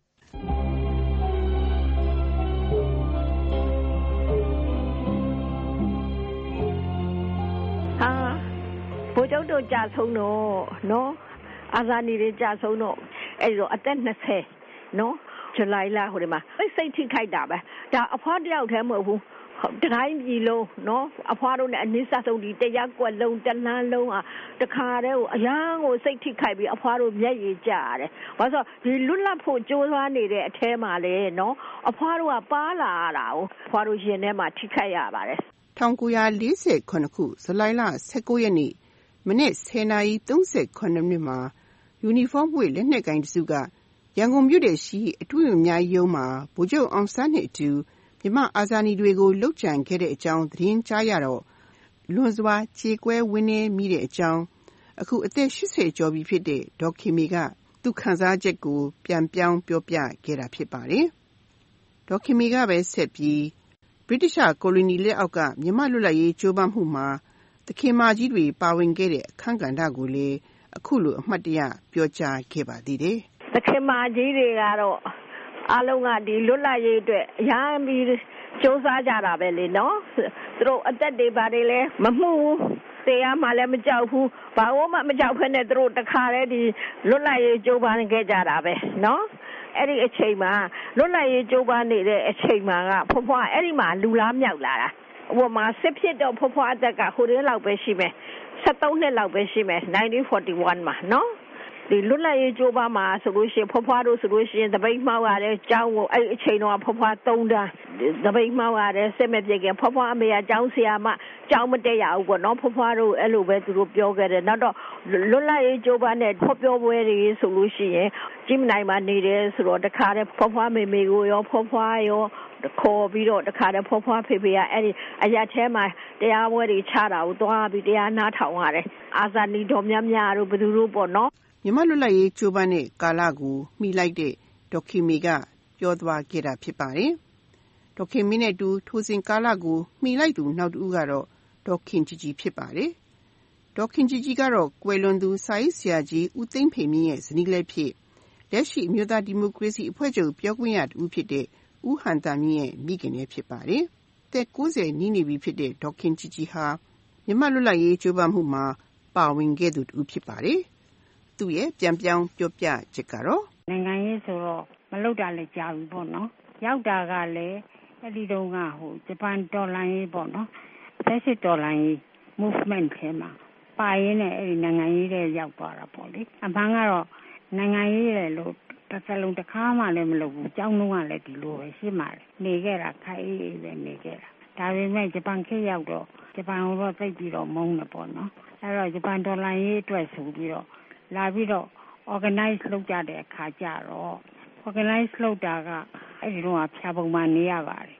ဟာဘိုးချုပ်တို့ကြာဆုံးတော့နော်အာဇာနည်တွေကြာဆုံးတော့အဲ့တော့အသက်20နော်ဇူလိုင်လဟိုဒီမှာစိတ်ထိခိုက်တာပဲဒါအဖွားတယောက်တည်းမဟုတ်ဘူးတတိုင်းပြည်လုံးနော်အဖွားတို့နဲ့အနည်းဆက်ဆုံးဒီတရက်ကွက်လုံးတလန်းလုံးဟာတခါတည်းကိုအရန်ကိုစိတ်ထိခိုက်ပြီးအဖွားတို့မျက်ရည်ကျရတယ်။ဘာလို့ဆိုဒီလွတ်လပ်ဖို့ကြိုးစားနေတဲ့အထဲမှာလေနော်အဖွားတို့ကပါလာရတာကိုအဖွားတို့ရင်ထဲမှာထိခိုက်ရပါတယ်။1948ခုဇူလိုင်လ19ရက်နေ့မနေ့10:38မိနစ်မှာယူနီဖောင်းဝတ်လက်နက်ကင်တစုကရန်ကုန်မြို့နယ်ရှိအထူးအများရုံးမှာဗိုလ်ချုပ်အောင်ဆန်းနဲ့အတူမြန်မာအာဇာနည်တွေကိုလှုပ်ကြံခဲ့တဲ့အကြောင်းသတင်းကြားရတော့လွန်စွာကြေကွဲဝင်းနေမိတဲ့အကြောင်းအခုအသက်80ကျော်ပြီဖြစ်တဲ့ဒေါ်ခင်မီကသူခံစားချက်ကိုပြန်ပြောင်းပြောပြခဲ့တာဖြစ်ပါတယ်။ဒေါ်ခင်မီကပဲဆက်ပြီးဗြိတိရှကိုလိုနီလက်အောက်ကမြန်မာလွတ်လပ်ရေးကြိုးပမ်းမှုမှာသခင်မကြီးတွေပါဝင်ခဲ့တဲ့အခမ်းကဏ္ဍကိုလည်းအခုလိုအမှတ်တရပြောကြားခဲ့ပါသေးတယ်။သခင်မကြီးတွေကတော့အားလုံးကဒီလွတ်လပ်ရေးအတွက်ရမ်းပြီးစ조사ကြတာပဲလေနော်သူတို့အသက်တွေပါတယ်လဲမမှုတရားမှလည်းမကြောက်ဘူးဘာလို့မှမကြောက်ဖ ೇನೆ သူတို့တခါတည်းဒီလွတ်လပ်ရေးကြိုးပမ်းခဲ့ကြတာပဲနော်အဲ့ဒီအချိန်မှာလွတ်လပ်ရေးကြိုးပမ်းနေတဲ့အချိန်မှာကဖွားဖွားအဲ့ဒီမှာလူလားမြောက်လာတာဟိုမှာစစ်ဖြစ်တော့ဖွားဖွားအသက်ကဟိုတည်းလောက်ပဲရှိမယ်73နှစ်လောက်ပဲရှိမယ်1941မှာနော်ဒီလွတ်လပ်ရေးကြိုးပမ်းမှာဆိုလို့ရှိရင်ဖွားဖွားတို့ဆိုလို့ရှိရင်တပိတ်မှောက်ရတဲ့အကြောင်းကိုအဲ့အချိန်တော့ဖွားဖွား3တန်းတပိတ်မှောက်ရတဲ့စစ်မဲ့ပြက်ကဖွားဖွားအမေကအကြောင်းဆရာမကြောင်းမတက်ရဘူးပေါ့နော်ဖွားဖွားတို့အဲ့လိုပဲသူတို့ပြောခဲ့တယ်နောက်တော့လွတ်လပ်ရေးကြိုးပမ်းတဲ့ဖော်ပြောပွဲတွေဆိုလို့ရှိရင်ကြည့်မနိုင်မှာနေတယ်ဆိုတော့တခါတည်းဖွားဖွားမေမေကိုရောဖွားဖွားရောခေါ်ပြီးတော့တခါတည်းဖွားဖွားဖေဖေကအဲ့ဒီအရက်ထဲမှာတရားပွဲတွေချတာကိုတွားပြီးတရားနားထောင်ရတယ်အာဇာနည်တော်များများတို့ဘယ်သူတို့ပေါ့နော်မြန်မာလွတ်လပ်ရေးကြိုးပမ်းတဲ့ကာလကိုမှီလိုက်တဲ့ဒေါ်ခင်မီကပြောသွားခဲ့တာဖြစ်ပါတယ်။ဒေါ်ခင်မီနဲ့တူထိုစဉ်ကာလကိုမှီလိုက်သူနောက်တစ်ဦးကတော့ဒေါ်ခင်ကြည်ကြည်ဖြစ်ပါတယ်။ဒေါ်ခင်ကြည်ကြည်ကတော့ကွယ်လွန်သူစာရေးဆရာကြီးဦးသိန်းဖေမြင့်ရဲ့ဇနီးလည်းဖြစ်လက်ရှိအမျိုးသားဒီမိုကရေစီအဖွဲ့ချုပ်ပြောခွင့်ရတူဖြစ်တဲ့ဦးဟန်တာမြင့်ရဲ့မိခင်လည်းဖြစ်ပါတယ်။သက်90နီးနေပြီဖြစ်တဲ့ဒေါ်ခင်ကြည်ကြည်ဟာမြန်မာလွတ်လပ်ရေးကြိုးပမ်းမှုမှာပါဝင်ခဲ့သူတူဖြစ်ပါတယ်။သူ့ရဲ့ပြန်ပြောင်းပြောပြချက်ကတော့နိုင်ငံရေးဆိုတော့မလုပ်တာလည်းကြာပြီပေါ့နော်ရောက်တာကလည်းအဲ့ဒီတုန်းကဂျပန်ဒေါ်လာရေးပေါ့နော်ဆက်ဒေါ်လာရေး movement ထဲမှာပါရင်းနဲ့အဲ့ဒီနိုင်ငံရေးတွေရောက်သွားတာပေါ့လေအမှန်ကတော့နိုင်ငံရေးလေလို့တစ်စလုံးတစ်ခါမှလည်းမလုပ်ဘူးကြောင်းလုံးကလည်းဒီလိုပဲရှင်းပါတယ်နေခဲ့တာခိုင်အေးပဲနေခဲ့တာဒါပေမဲ့ဂျပန်ခေတ်ရောက်တော့ဂျပန်ကတော့သိပြီးတော့မုန်းတယ်ပေါ့နော်အဲ့တော့ဂျပန်ဒေါ်လာရေးအတွက်ဆိုပြီးတော့လာပြီးတော့ organize လုပ်ကြတဲ့အခါကျတော့ organize လုပ်တာကအဲ့ဒီတော့ဖြာပုံမှန်နေရပါတယ်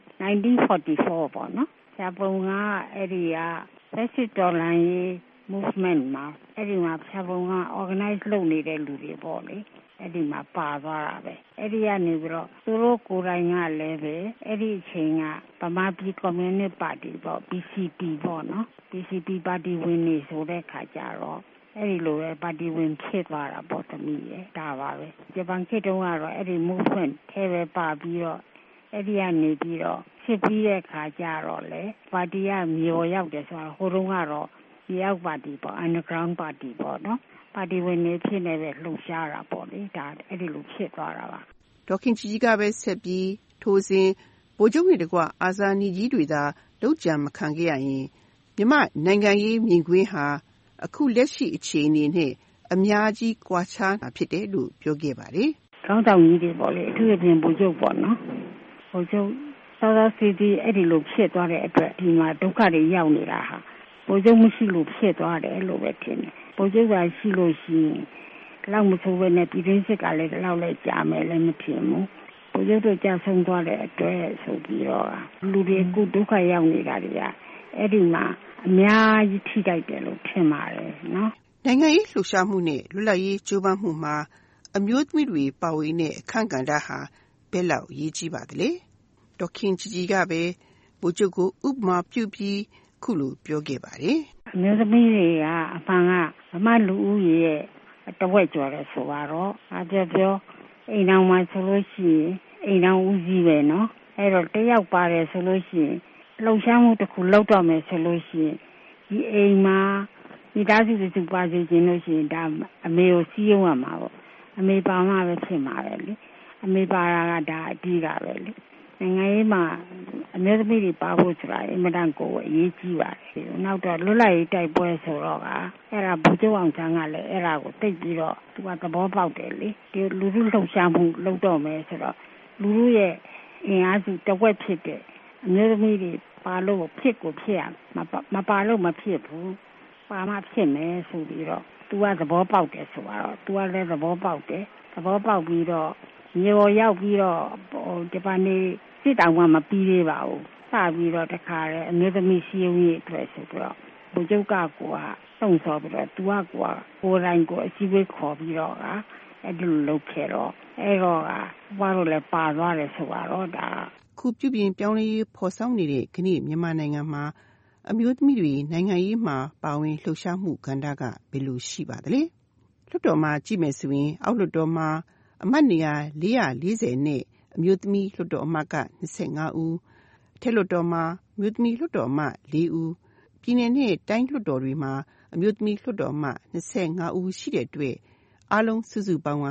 1944ပေါ့နော်ဖြာပုံကအဲ့ဒီက Brexit ဒေါ်လာရေး movement မှာအဲ့ဒီမှာဖြာပုံက organize လုပ်နေတဲ့လူတွေပေါ့လေအဲ့ဒီမှာပါသွားတာပဲအဲ့ဒီကနေပြီးတော့သူတို့ကိုယ်တိုင်ကလည်းပဲအဲ့ဒီအချိန်ကဗမာပြည်ကွန်မြူနစ်ပါတီပေါ့ PCP ပေါ့နော် PCP ပါတီဝင်နေဆိုတဲ့ခါကျတော့အဲ့ဒီလိုပဲပါတီဝင်ဖြစ်သွားတာပေါ့သမီးရဲ့ဒါပါပဲဂျပန်ခေတ်တုန်းကတော့အဲ့ဒီ movement ထဲပဲပါပြီးတော့အဲ့ဒီကနေပြီးတော့ဖြစ်ပြီးတဲ့ခါကျတော့လေပါတီကမြေရောက်တယ်ဆိုတော့ဟိုတုန်းကတော့မြေပါတီပေါ့ underground ပါတီပေါ့နော်ပါတီဝင်နေဖြစ်နေပဲလှုပ်ရှားတာပေါ့လေဒါအဲ့ဒီလိုဖြစ်သွားတာပါဒေါ်ခင်ကြည်ကြီးကပဲဆက်ပြီးထိုစဉ်ဗိုလ်ချုပ်တွေတကွအာဇာနည်ကြီးတွေသာလုပ်ကြံမခံခဲ့ရရင်မြန်မာနိုင်ငံရေးမြင်ကွင်းဟာအခုလက်ရှိအခြေအနေနဲ့အများကြီးကွာခြားတာဖြစ်တယ်လို့ပြောခဲ့ပါတယ်။ကောင်းဆောင်ကြီးတွေပေါ့လေအထူးအပြင်ဗိုလ်ချုပ်ပေါ့နော်။ဗိုလ်ချုပ်သောသာစီတီအဲ့ဒီလိုဖြစ်သွားတဲ့အတွက်ဒီမှာဒုက္ခတွေရောက်နေတာဟာဗိုလ်ချုပ်မရှိလို့ဖြစ်သွားတယ်လို့ပဲထင်တယ်။ဗိုလ်ချုပ်ကရှိလို့ရှိရင်လောက်မဆိုးပဲနဲ့ပြည်တွင်းစစ်ကလည်းလောက်လဲကြာမယ်လည်းမထင်ဘူး။ဗိုလ်ချုပ်တို့ကြာဆုံးသွားတဲ့အတွက်ဆိုပြီးတော့လူတွေအခုဒုက္ခရောက်နေတာတွေကအဲ့ဒီမှာအများကြီးထိတိုက်တယ်လို့ထင်ပါတယ်နော်နိုင်ငံရေးလှုပ်ရှားမှုနဲ့လွတ်လပ်ရေးကြိုးပမ်းမှုမှာအမျိုးသမီးတွေပါဝင်တဲ့အခန့်ကဏ္ဍဟာဘယ်လောက်အရေးကြီးပါသလဲဒေါက်ခင်ကြည်ကြည်ကပဲဗိုလ်ချုပ်ကိုဥပမာပြုပြီးခုလိုပြောခဲ့ပါတယ်အမျိုးသမီးတွေကအမှန်ကဗမာလူဦးရေရဲ့တဝက်ကျော်တယ်ဆိုတော့အပြောအိမ်တော်မှာဆိုလို့ရှိရင်အိမ်တော်ဦးကြီးပဲနော်အဲ့တော့တယောက်ပါတယ်ဆိုလို့ရှိရင်လှုပ်ရှားမှုတစ်ခုလုပ်တော့မယ်ဆိုလို့ရှိရင်ဒီအိမ်မှာမိသားစုစုပါစေခြင်းလို့ရှိရင်ဒါအမေကိုစီးရုံးရမှာပေါ့အမေပါမှပဲဖြစ်မှာပဲလေအမေပါတာကဒါအတီးတာပဲလေနိုင်ငံရေးမှာအမျိုးသမီးတွေပါဖို့ဆိုတာအင်မတန်ကိုအရေးကြီးပါတယ်နောက်တော့လွတ်လပ်ရေးတိုက်ပွဲဆိုတော့ကအဲ့ဒါဗိုလ်ချုပ်အောင်ဆန်းကလည်းအဲ့ဒါကိုသိပြီးတော့သူကသဘောပေါက်တယ်လေဒီလူထုလှုပ်ရှားမှုလုပ်တော့မယ်ဆိုတော့လူထုရဲ့အင်အားစုတစ်ဝက်ဖြစ်တဲ့အမျိုးသမီးတွေပါလို့ဖြစ်ကိုဖြစ်ရမပါလို့မဖြစ်ဘူးပါမှဖြစ်မယ်ဆိုပြီးတော့ तू ကသဘောပေါက်တယ်ဆိုတော့ तू ကလည်းသဘောပေါက်တယ်သဘောပေါက်ပြီးတော့မြေပေါ်ရောက်ပြီးတော့ဂျပန်နေစစ်တောင်မှမပြီးသေးပါဘူးစပြီးတော့တခါလေအမျိုးသမီးစီးရုံးရေးအတွက်ဆိုတော့ဗိုလ်ချုပ်ကကိုကတုံ့ဆော်ပြီးတော့ तू ကကိုယ်တိုင်ကိုအစည်းအဝေးခေါ်ပြီးတော့အဲ့ဒီလိုလုပ်ခဲ့တော့အဲ့တော့ဘာလို့လဲပါသွားတယ်ဆိုတော့ဒါခုပြုပြင်ပြောင်းလဲရေးဖော်ဆောင်နေတဲ့ခဏမြန်မာနိုင်ငံမှာအမျိုးသမီးတွေနိုင်ငံရေးမှာပါဝင်လှုပ်ရှားမှုကဏ္ဍကဘယ်လိုရှိပါသလဲလွှတ်တော်မှာကြည့်မယ်ဆိုရင်အောက်လွှတ်တော်မှာအမတ်နေရာ440နဲ့အမျိုးသမီးလွှတ်တော်အမတ်က25ဦးအထက်လွှတ်တော်မှာအမျိုးသမီးလွှတ်တော်အမတ်4ဦးပြည်내နဲ့တိုင်းလွှတ်တော်တွေမှာအမျိုးသမီးလွှတ်တော်အမတ်25ဦးရှိတဲ့အတွက်အားလုံးစုစုပေါင်းက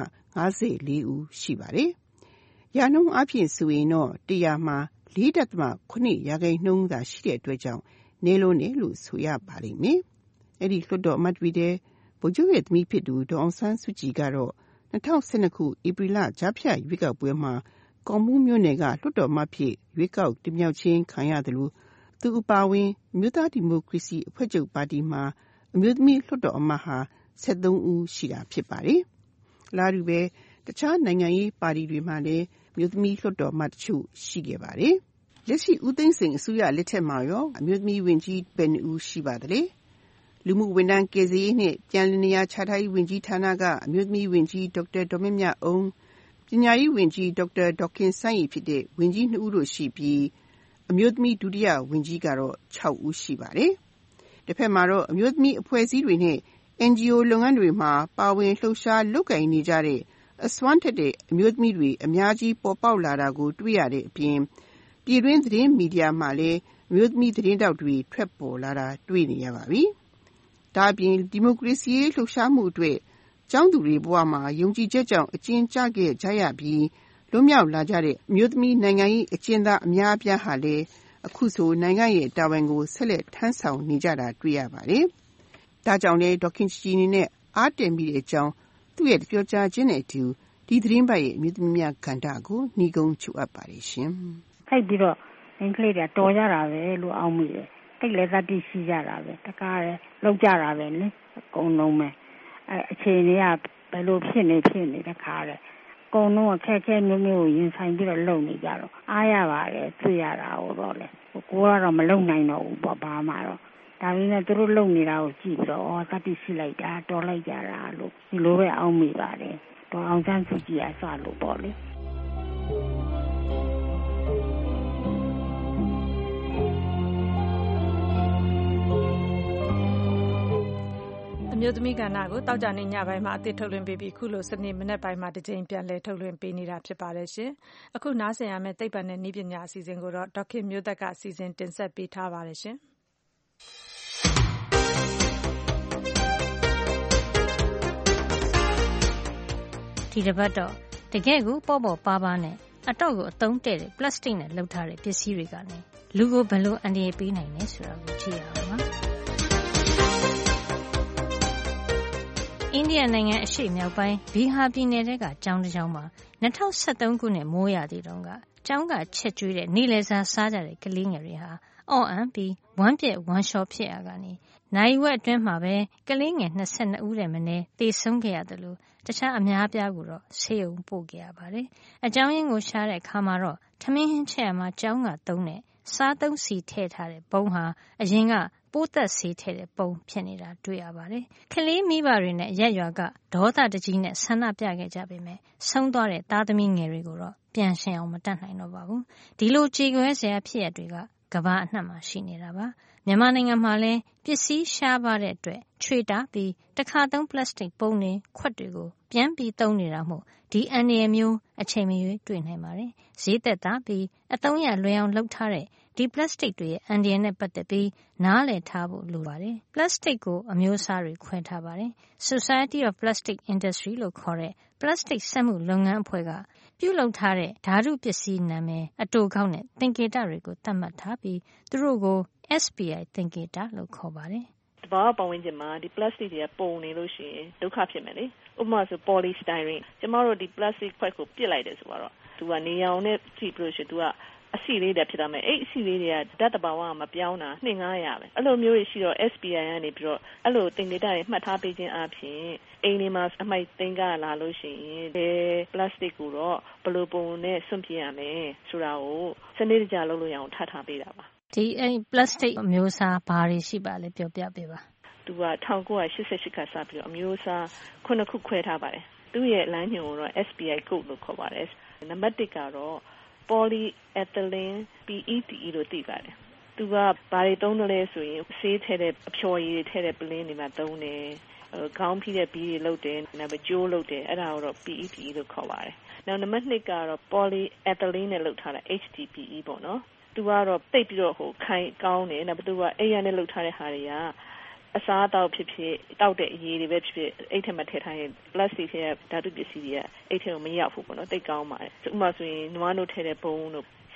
54ဦးရှိပါတယ်ရာနှုန်းအပြင်ဆိုရင်တော့100မှာ 4.8% သာရှိတဲ့အတွက်ကြောင့်နေလို့နေလို့ဆိုရပါလိမ့်မယ်။အဲ့ဒီလွှတ်တော်အမတ်တွေတဲ့ဗဗိုလ်ချုပ်ရဲ့သမီးဖြစ်သူဒေါ်အောင်ဆန်းစုကြည်ကတော့2012ခုဧပြီလကြားဖြတ်ရွေးကောက်ပွဲမှာကော့မှူးမြို့နယ်ကလွှတ်တော်အမတ်ဖြစ်ရွေးကောက်တင်မြှောက်ခြင်းခံရတယ်လို့သူအပါအဝင်အမျိုးသားဒီမိုကရေစီအဖွဲ့ချုပ်ပါတီမှာအမျိုးသမီးလွှတ်တော်အမတ်ဟာ73ဦးရှိတာဖြစ်ပါတယ်။လာတူပဲတခြားနိုင်ငံရေးပါတီတွေမှာလည်းအမျိုးသမီးလွှတ်တော်အမတ်တချို့ရှိခဲ့ပါတယ်။လက်ရှိဦးသိန်းစိန်အစိုးရလက်ထက်မှာရောအမျိုးသမီးဝန်ကြီးဘယ်နှဦးရှိပါသလဲ။လူမှုဝန်ထမ်းကယ်ဆယ်ရေးနှင့်ပြန်လည်နေရာချထားရေးဝန်ကြီးဌာနကအမျိုးသမီးဝန်ကြီးဒေါက်တာဒေါ်မြမြအောင်ပညာရေးဝန်ကြီးဒေါက်တာဒေါခင်စန်းရီဖြစ်တဲ့ဝန်ကြီး2ဦးတို့ရှိပြီးအမျိုးသမီးဒုတိယဝန်ကြီးကတော့6ဦးရှိပါတယ်။တစ်ဖက်မှာတော့အမျိုးသမီးအဖွဲ့အစည်းတွေနဲ့ NGO လုပ်ငန်းတွေမှာပါဝင်လှုပ်ရှားလုပ်ကိုင်နေကြတဲ့အစွမ်းထက်တဲ့အမျိုးသမီးတွေအများကြီးပေါ်ပေါက်လာတာကိုတွေ့ရတဲ့အပြင်ပြည်တွင်းသတင်းမီဒီယာမှာလည်းအမျိုးသမီးသတင်းတောက်တွေထွက်ပေါ်လာတာတွေ့နေရပါပြီ။ဒါအပြင်ဒီမိုကရေစီလှုပ်ရှားမှုအတွက်ကျောင်းသူတွေဘဝမှာယုံကြည်ချက်ကြောင့်အကျဉ်းချခဲ့ကြရပြီးလွတ်မြောက်လာကြတဲ့အမျိုးသမီးနိုင်ငံရေးအကျဉ်းသားအများအပြားဟာလည်းအခုဆိုနိုင်ငံရဲ့တာဝန်ကိုဆက်လက်ထမ်းဆောင်နေကြတာတွေ့ရပါတယ်။ဒါကြောင့်လည်းဒေါခင်ကြီးနေနဲ့အားတင်မိတဲ့အကြောင်းသူ့ရဲ့ပြောကြားခြင်းနဲ့အတူဒီသတင်းပတ်ရဲ့အမျိုးသမီးများကဏ္ဍကိုနှီးကုန်းချူအပ်ပါတယ်ရှင်။ထိုက်ပြီးတော့အင်္ဂလိပ်ကတော်ကြတာပဲလို့အောက်မိတယ်။တိတ်လည်းသတိရှိကြတာပဲတကားလည်းလောက်ကြတာပဲလေအကုန်လုံးပဲအခြေအနေကဘယ်လိုဖြစ်နေတဲ့ခါတဲ့အကုန်လုံးအခက်အခဲမျိုးမျိုးကိုရင်ဆိုင်ပြီးတော့လုပ်နေကြတော့အားရပါတယ်တွေ့ရတာတော့လေကိုကတော့မလုံနိုင်တော့ဘူးပေါ့ဘာမှတော့ဒါပေမဲ့သူတို့လုံနေတာကိုကြည့်ပြီးတော့သတိရှိလိုက်တာတော်လိုက်ကြတာလို့ဒီလိုပဲအောက်မိပါတယ်တော့အောင်ဆန်းစုကြည်အစလို့ပေါ့လေအမျိုးသမီးကဏ္ဍကိုတောက်ကြနေညပိုင်းမှာအသစ်ထုတ်လွှင့်ပေးပြီးခုလိုစနေမနေ့ပိုင်းမှာတစ်ကြိမ်ပြန်လည်ထုတ်လွှင့်ပေးနေတာဖြစ်ပါတယ်ရှင်။အခုနားဆင်ရမယ့်သိပ္ပံနဲ့နည်းပညာအစီအစဉ်ကိုတော့ဒေါခင်မျိုးသက်ကစီစဉ်တင်ဆက်ပေးထားပါတယ်ရှင်။ဒီတစ်ပတ်တော့တကယ်ကိုပေါ့ပေါ့ပါးပါးနဲ့အတော့ကိုအသုံးတဲ့တဲ့ပလတ်စတစ်နဲ့လုပ်ထားတဲ့ပစ္စည်းတွေကနေလူကိုဘယ်လိုအန္တရာယ်ပေးနိုင်လဲဆိုတာကိုကြည့်ရအောင်ပါ။အိန္ဒိယနိုင်ငံအရှေ့မြောက်ပိုင်းဘီဟာပြည်နယ်ကကျောင်းတစ်ကျောင်းမှာ2013ခုနှစ်မိုးရာသီတုန်းကကျောင်းကချက်ကျွေးတဲ့နေ့လည်စာစားကြတဲ့ကလေးငယ်တွေဟာအော့အံပြီးဝမ်းပြက်ဝမ်းလျှောဖြစ်ရကနေနိုင်ဝက်အတွင်းမှာပဲကလေးငယ်22ဦးတည်းမနည်းသေဆုံးခဲ့ရတယ်လို့တခြားအများအပြားကိုတော့ဆေးရုံပို့ခဲ့ရပါတယ်။အကြောင်းရင်းကိုရှာတဲ့အခါမှာတော့ထမင်းဟင်းချက်ရမှာကျောင်းကသုံးတဲ့စားသုံးစီထည့်ထားတဲ့ပုံဟာအရင်ကပိုးသက်ဆေးထည့်တဲ့ပုံဖြစ်နေတာတွေ့ရပါတယ်။ကလေးမိဘတွေနဲ့ရက်ရွာကဒေါသတကြီးနဲ့ဆန္ဒပြခဲ့ကြပေမဲ့ဆုံးသွားတဲ့သားသမီးငယ်တွေကိုတော့ပြန်ရှင်အောင်မတတ်နိုင်တော့ပါဘူး။ဒီလိုကြေကွဲစရာဖြစ်ရတွေကကမ္ဘာအနှံ့မှာရှိနေတာပါ။မြန်မာနိုင်ငံမှာလည်းပစ္စည်းရှားပါတဲ့အတွက်ခြွေတာပြီးတစ်ခါသုံးပလတ်စတစ်ပုံတွေခွက်တွေကိုပြန်ပြီးသုံးနေတာမို့ဒီအန္တရာယ်မျိုးအချိန်မရွေးတွေ့နိုင်ပါတယ်။ဈေးသက်သာပြီးအသုံးရလွယ်အောင်လုပ်ထားတဲ့ဒီပလတ်စတစ်တွေရဲ့အန္တရာယ်နဲ့ပတ်သက်ပြီးနားလည်ထားဖို့လိုပါတယ်။ပလတ်စတစ်ကိုအမျိုးအစားတွေခွဲထားပါတယ်။ Society of Plastic Industry လို့ခေါ်တဲ့ပလတ်စတစ်စက်မှုလုပ်ငန်းအဖွဲ့ကပြုလုပ်ထားတဲ့ဓာတုပစ္စည်းနာမည်အတိုကောက်နဲ့သင်္ကေတတွေကိုသတ်မှတ်ထားပြီးသူတို့ကို SPI သင်္ကေတလို့ခေါ်ပါတယ်။တဘာဝပတ်ဝန်းကျင်မှာဒီပလတ်စတစ်တွေကပုံနေလို့ရှိရင်ဒုက္ခဖြစ်မယ်လေ။ဥပမာဆို polystyrene ကျမတို့ဒီပလတ်စတစ်ခွက်ကိုပစ်လိုက်တယ်ဆိုတော့သူကနေရောင်နဲ့ကြည့်ပြီးလို့ရှိရင်သူကအဆီလေးတွေဖြစ်သွားမယ်အဲ့အဆီလေးတွေကဓာတ်တဘာဝကမပြောင်းတာ2-500ပဲအဲ့လိုမျိုးတွေရှိတော့ SPI ကနေပြီးတော့အဲ့လိုသင်္ကေတတွေမှတ်ထားပေးခြင်းအပြင်အိမ်တွေမှာအမိုက်သိမ်းကလာလို့ရှိရင်ဒီပလတ်စတစ်ကိုတော့ဘယ်လိုပုံနဲ့စွန့်ပြရမယ်ဆိုတာကိုစနစ်တကျလုပ်လို့ရအောင်ထားပေးတာပါဒီပလတ်စတစ်အမျိုးအစားဘာတွေရှိပါလဲပြောပြပေးပါသူက1988ကစပြီးတော့အမျိုးအစား9ခုခွဲထားပါတယ်သူ့ရဲ့လမ်းညွှန်ကိုတော့ SPI code လို့ခေါ်ပါတယ်နံပါတ်1ကတော့polyethylene PETE လို့သိပါတယ်။သူကဘာတွေသုံးတယ်လဲဆိုရင်ဆေးထည့်တဲ့အဖျော်ရည်ထည့်တဲ့ပလင်းတွေမှာသုံးတယ်။ခေါင်းဖိတဲ့ဘီးတွေလုပ်တယ်။နောက်ပြီးကြိုးလုပ်တယ်။အဲ့ဒါကိုတော့ PETE လို့ခေါ်ပါတယ်။နောက်နံပါတ်2ကတော့ polyethylene နဲ့လုပ်ထားတဲ့ HDPE ပေါ့နော်။သူကတော့တိတ်ပြီးတော့ခိုင်ကောင်းတယ်။နောက်ပြီးသူကအိမ်ရနဲ့လုပ်ထားတဲ့ဟာတွေကအစားအသောက်ဖြစ်ဖြစ်တောက်တဲ့အရည်တွေပဲဖြစ်ဖြစ်အဲ့ထက်မှထည့်ထားရင်ပလတ်စတစ်ရဲ့ဓာတုပစ္စည်းတွေကအဲ့ထက်ကိုမရောက်ဘူးပေါ့နော်တိတ်ကောင်းပါတယ်ဥပမာဆိုရင်နွားနို့ထည့်တဲ့ဘုံတို့ဆ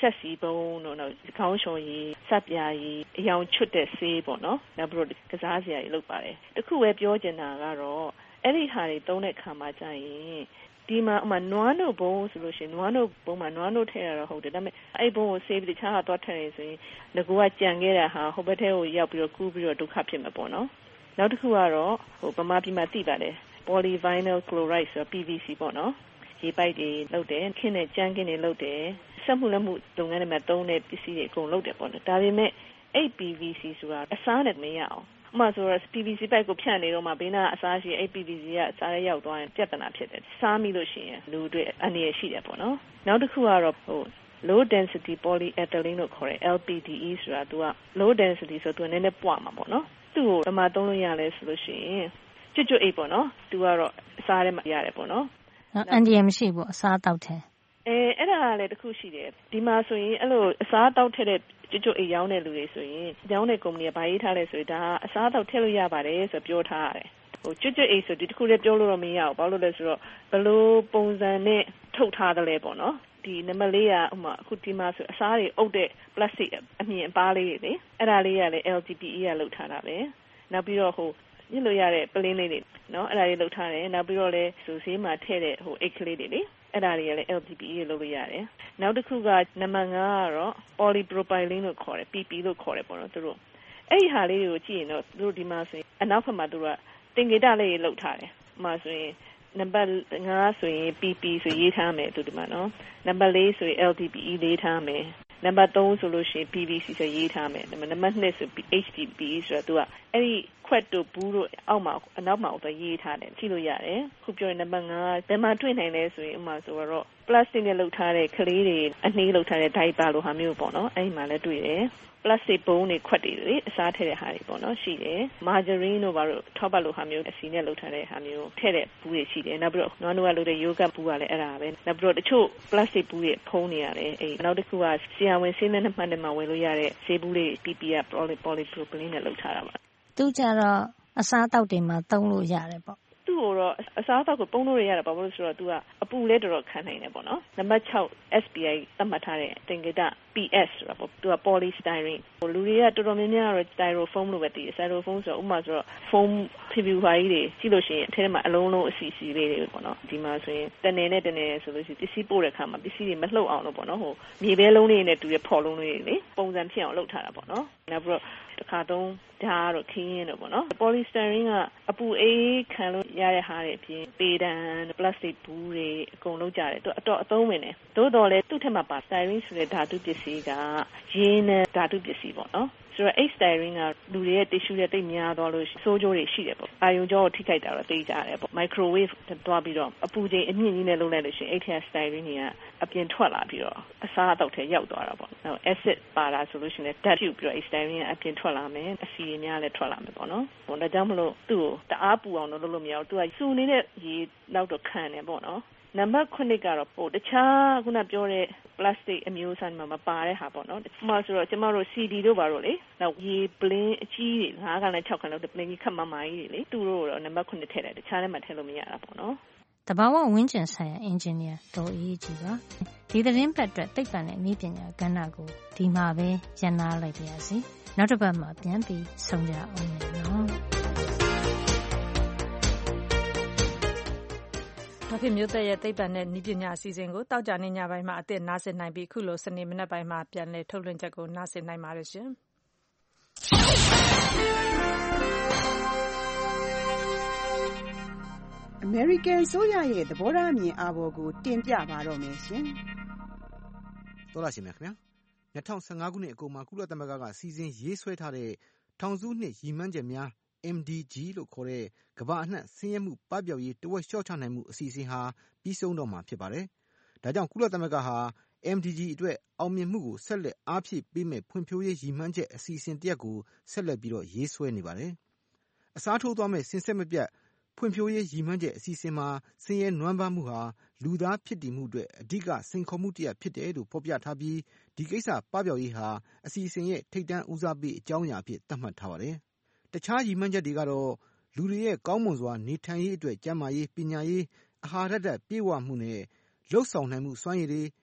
ဆက်စီပုံးတို့နောက်ခေါင်းလျှော်ရည်စပ်ပြာရည်အယောင်ချွတ်တဲ့ဆေးပေါ့နော်နောက်ပြီးတော့ကစားစရာတွေလုပ်ပါတယ်တခုပဲပြောချင်တာကတော့အဲ့ဒီဟာတွေသုံးတဲ့ခါမှာကြာရင်ဒီမှာနွားနို့ဘုံဆိုလို့ရှိရင်နွားနို့ဘုံမှာနွားနို့ထည့်ရတော့ဟုတ်တယ်ဒါပေမဲ့အဲ့ဘုံကိုဆေးပြီးတခြားဟာသွားထည့်ရဆိုရင်ငကူကကြံခဲ့တဲ့ဟာဟိုဘက်ထဲကိုရောက်ပြီးတော့ကူးပြီးတော့ဒုက္ခဖြစ်မှာပေါ့နော်နောက်တစ်ခုကတော့ဗမာပြည်မှာသိပါတယ် polyvinyl chloride ဆို PVC ပေါ့နော်ရေပိုက်တွေလုပ်တယ်ခင်းနဲ့ကြမ်းခင်းတွေလုပ်တယ်စက်မှုလက်မှုလုပ်ငန်းတွေမှာသုံးတဲ့ပစ္စည်းတွေအကုန်လုပ်တယ်ပေါ့နော်ဒါပေမဲ့အဲ့ PVC ဆိုတာအစားနဲ့မရအောင်ဥပမာဆိုတော့ PVC ပိုက်ကိုဖြန့်နေတော့မှဘေးနားအစားရှိအဲ့ PVC ကအစားရောက်သွားရင်ပြဿနာဖြစ်တယ်စားမိလို့ရှိရင်လူတွေအန္တရာယ်ရှိတယ်ပေါ့နော်နောက်တစ်ခုကတော့low density polyethylene လို့ခေါ်တဲ့ LPDE ဆိုတာသူက low density ဆိုတော့သူနည်းနည်းပွားမှာပေါ့နော်သူ့ကိုဘယ်မှာသုံးလို့ရလဲဆိုလို့ရှိရင်ကျွတ်အိတ်ပေါ့နော်သူကတော့အစားထဲမှာရတယ်ပေါ့နော်အန်ဒီရမရှိဘူးအစားတောက်တယ်အဲ့ဒါလည်းတစ်ခုရှိတယ်ဒီမှာဆိုရင်အဲ့လိုအစားတောက်ထည့်တဲ့ကျွတ်အိတ်ရောင်းတဲ့လူတွေဆိုရင်ရောင်းတဲ့ကုမ္ပဏီကဘာရေးထားလဲဆိုရင်ဒါအစားတောက်ထည့်လို့ရပါတယ်ဆိုပြောထားရတယ်ကျွတ်အိတ်ဆိုဒီတစ်ခုလည်းပြောလို့တော့မရဘူးဘာလို့လဲဆိုတော့ဘလို့ပုံစံနဲ့ထုတ်ထားတယ်လဲပေါ့နော်ဒီနံပါတ်4ကအခုဒီမှာဆိုအစားတွေအုပ်တဲ့ plastic အမြင်အပါးလေးတွေလေအဲ့ဒါလေးကလည်း LGPE ကလုပ်ထားတာပဲနောက်ပြီးတော့ညှစ်လို့ရတဲ့ပလင်းလေးတွေနော်အဲ့ဒါတွေလုပ်ထားတယ်နောက်ပြီးတော့လည်းဈေးမှာထည့်တဲ့အိတ်ကလေးတွေလေအဲ့ဒါတွေကလည်း LGPE လုပ်လို့ရတယ်နောက်တစ်ခုကနံပါတ်5ကတော့ polypropylene လို့ခေါ်တယ် PP လို့ခေါ်တယ်ပေါ့နော်သူတို့အဲ့ဒီဟာလေးတွေကိုကြည့်ရင်တော့သူတို့ဒီမှာဆိုရင်အနောက်ဘက်မှာသူတို့ကတင်ကေတလေးတွေလုပ်ထားတယ်ဥပမာဆိုရင်နံပါတ်5ဆိုရင် PP ဆိုရေးထားမယ်သူဒီမှာနော်နံပါတ်4ဆိုရင် LDPE လေးထားမယ်နံပါတ်3ဆိုလို့ရှိရင် PVC ဆိုရေးထားမယ်နံပါတ်2ဆို HDPE ဆိုတော့သူကအဲ့ဒီခွက်တို့ဘူးတို့အောက်မှာအနောက်မှာတော့ရေးထားတယ်ကြည့်လို့ရတယ်ခုပြောရင်နံပါတ်5ဘယ်မှာတွေ့နိုင်လဲဆိုရင်ဥပမာဆိုတော့ plastic နဲ့လုပ်ထားတဲ့ကလေးတွေအနှေးလုပ်ထားတဲ့ diaper လိုဟာမျိုးပေါ့နော်အဲ့ဒီမှာလည်းတွေ့တယ်plastic ဘုံတွေခွက်တွေလေအစားထည့်တဲ့ဟာတွေပေါ့နော်ရှိတယ် margarine တို့ဘာလို့ထောက်ပတ်လိုဟာမျိုးအစီနဲ့လုပ်ထားတဲ့ဟာမျိုးထည့်တဲ့ဘူးတွေရှိတယ်နောက်ပြီးတော့နွားနို့ကလုပ်တဲ့ yogurt ဘူးကလည်းအဲ့ဒါပဲနောက်ပြီးတော့တချို့ plastic ဘူးတွေဖုံးနေရတယ်အဲ့နောက်တစ်ခုကဆရာဝန်ဆေးနဲ့မှတ်နဲ့မှဝင်လို့ရတဲ့ဆေးဘူးတွေ PP က polypropylene နဲ့လုပ်ထားတာပါသူကြတော့အစားတောက်တွေမှာသုံးလို့ရတယ်ပေါ့သူ့ကိုတော့အစားအသောက်ကိုပုံလို့ရတယ်ဘာလို့ဆိုတော့ तू ကအပူလဲတော်တော်ခံနိုင်တယ်ပေါ့နော်နံပါတ်6 SPI သတ်မှတ်ထားတဲ့တင်ကေတ PS ဆိုတာပေါ့ तू က polystyrene လူတွေကတော်တော်များများတော့ styrofoam လို့ပဲသိတယ် styrofoam ဆိုတော့ဥပမာဆိုတော့ foam ဖြူဖြူဟာကြီးတွေကြည့်လို့ရှိရင်အထဲမှာအလုံးလုံးအစီအစီလေးတွေပေါ့နော်ဒီမှာဆိုရင်တနေနဲ့တနေဆိုလို့ရှိရင်ပစ္စည်းပို့တဲ့အခါမှာပစ္စည်းတွေမလှုပ်အောင်လို့ပေါ့နော်မြေပဲလုံးလေးနဲ့တူတဲ့ဖော်လုံးလေးတွေလေပုံစံဖြစ်အောင်လုပ်ထားတာပေါ့နော်နောက်ပြီးတော့တစ်ခါသုံးဓာတ်တော့ခင်းရင်းတော့ပေါ့နော် polystyrene ကအပူအေးခံလို့ရတဲ့ဟာတွေအပြင်ပေတံ plastic ဘူးတွေအကုန်လုံးကြတယ်သူအတော့အသုံးဝင်တယ်သို့တော်လည်းသူ့ထက်မှာပါ styrene ဆိုတဲ့ဓာတုပစ္စည်းကရင်းနဲ့ဓာတုပစ္စည်းပေါ့နော်ဆိုတော့ styrene ကလူတွေရဲ့ tissue တွေတိတ်များသွားလို့ဆိုးကျိုးတွေရှိတယ်ပေါ့အာယုံကြောကိုထိခိုက်တာတော့သိကြတယ်ပေါ့ microwave တွားပြီးတော့အပူချိန်အမြင့်ကြီးနဲ့လုပ်လိုက်လို့ရှိရင်အဲ့ထက် styrene တွေကအပြင်ထွက်လာပြီးတော့အစားအသောက်ထဲရောက်သွားတာပေါ့နောက် acid ပါတာဆိုလို့ရှိရင်ဓာတ်ပြုတ်ပြီးတော့ styrene ကအပြင်ထွက်လာမယ်အဆီတွေများလည်းထွက်လာမယ်ပေါ့နော်ဟိုဒါကြောင့်မလို့သူ့ကိုတအားပူအောင်လုပ်လို့မရဘူးသူကစူနေတဲ့ရေလောက်တော့ခံတယ်ပေါ့နော်နံပါတ်9ကတော့တခြားခုနပြောတဲ့ plastic အမျိုးအစားမှာမပါတဲ့ဟာပေါ့နော်။ဥပမာဆိုတော့ကျမတို့ CD တို့ပါတော့လေ။နောက်ရေပလင်းအကြီးတွေ5ခန်းနဲ့6ခန်းလောက်ပလင်းကြီးခက်မမကြီးတွေလေ။သူတို့တော့နံပါတ်9ထည့်တယ်တခြားထဲမှာထည့်လို့မရတာပေါ့နော်။တဘာဝဝင်းကျင်ဆိုင်ရာအင်ဂျင်နီယာဒေါ်အေးကြီးပါ။ဒီသတင်းပတ်အတွက်သိပ္ပံနဲ့နည်းပညာကဏ္ဍကိုဒီမှာပဲရန်နာလိုက်ပါရစေ။နောက်တစ်ပတ်မှာပြန်ပြီးဆုံကြအောင်နော်။ဒေါခင်မျိုးသက်ရဲ့သိပ္ပံနဲ့နည်းပညာအစီအစဉ်ကိုတောက်ကြနေညပိုင်းမှာအသစ်နားဆင်နိုင်ပြီးခုလိုစနေမနက်ပိုင်းမှာပြန်လည်ထုတ်လွှင့်ချက်ကိုနားဆင်နိုင်ပါတယ်ရှင်။အမေရိကန်ဆိုရရဲ့သဘောထားအမြင်အာဘော်ကိုတင်ပြပါတော့မယ်ရှင်။သောရရှင်များခင်ဗျာ2015ခုနှစ်အကုန်မှာကုလသမဂ္ဂကစီစဉ်ရေးဆွဲထားတဲ့ထောင်စုနှစ်ရည်မှန်းချက်များMDG လို့ခေါ်တဲ့ကမ္ဘာအနှံ့ဆင်းရဲမှုပပျောက်ရေးတဝက်လျှော့ချနိုင်မှုအစီအစဉ်ဟာပြီးဆုံးတော့မှာဖြစ်ပါတယ်။ဒါကြောင့်ကုလသမဂ္ဂဟာ MDG အတွက်အောင်မြင်မှုကိုဆက်လက်အားဖြည့်ပေးမဲ့ဖွံ့ဖြိုးရေးရည်မှန်းချက်အစီအစဉ်တရက်ကိုဆက်လက်ပြီးတော့ရေးဆွဲနေပါတယ်။အစားထိုးသွားမဲ့စင်ဆက်မပြတ်ဖွံ့ဖြိုးရေးရည်မှန်းချက်အစီအစဉ်မှာဆင်းရဲနွမ်းပါးမှုဟာလူသားဖြစ်တည်မှုအတွက်အဓိကစိန်ခေါ်မှုတစ်ရပ်ဖြစ်တယ်လို့ဖော်ပြထားပြီးဒီကိစ္စပပျောက်ရေးဟာအစီအစဉ်ရဲ့ထိပ်တန်းဦးစားပေးအကြောင်းအရာအဖြစ်သတ်မှတ်ထားပါတယ်။တခြားရည်မှန်းချက်တွေကတော့လူတွေရဲ့ကောင်းမွန်စွာနေထိုင်ရေးအတွက်ကျန်းမာရေးပညာရေးအာဟာရဓာတ်ပြည့်ဝမှုနဲ့လှုပ်ဆောင်နိုင်မှုစွမ်းရည်တွေ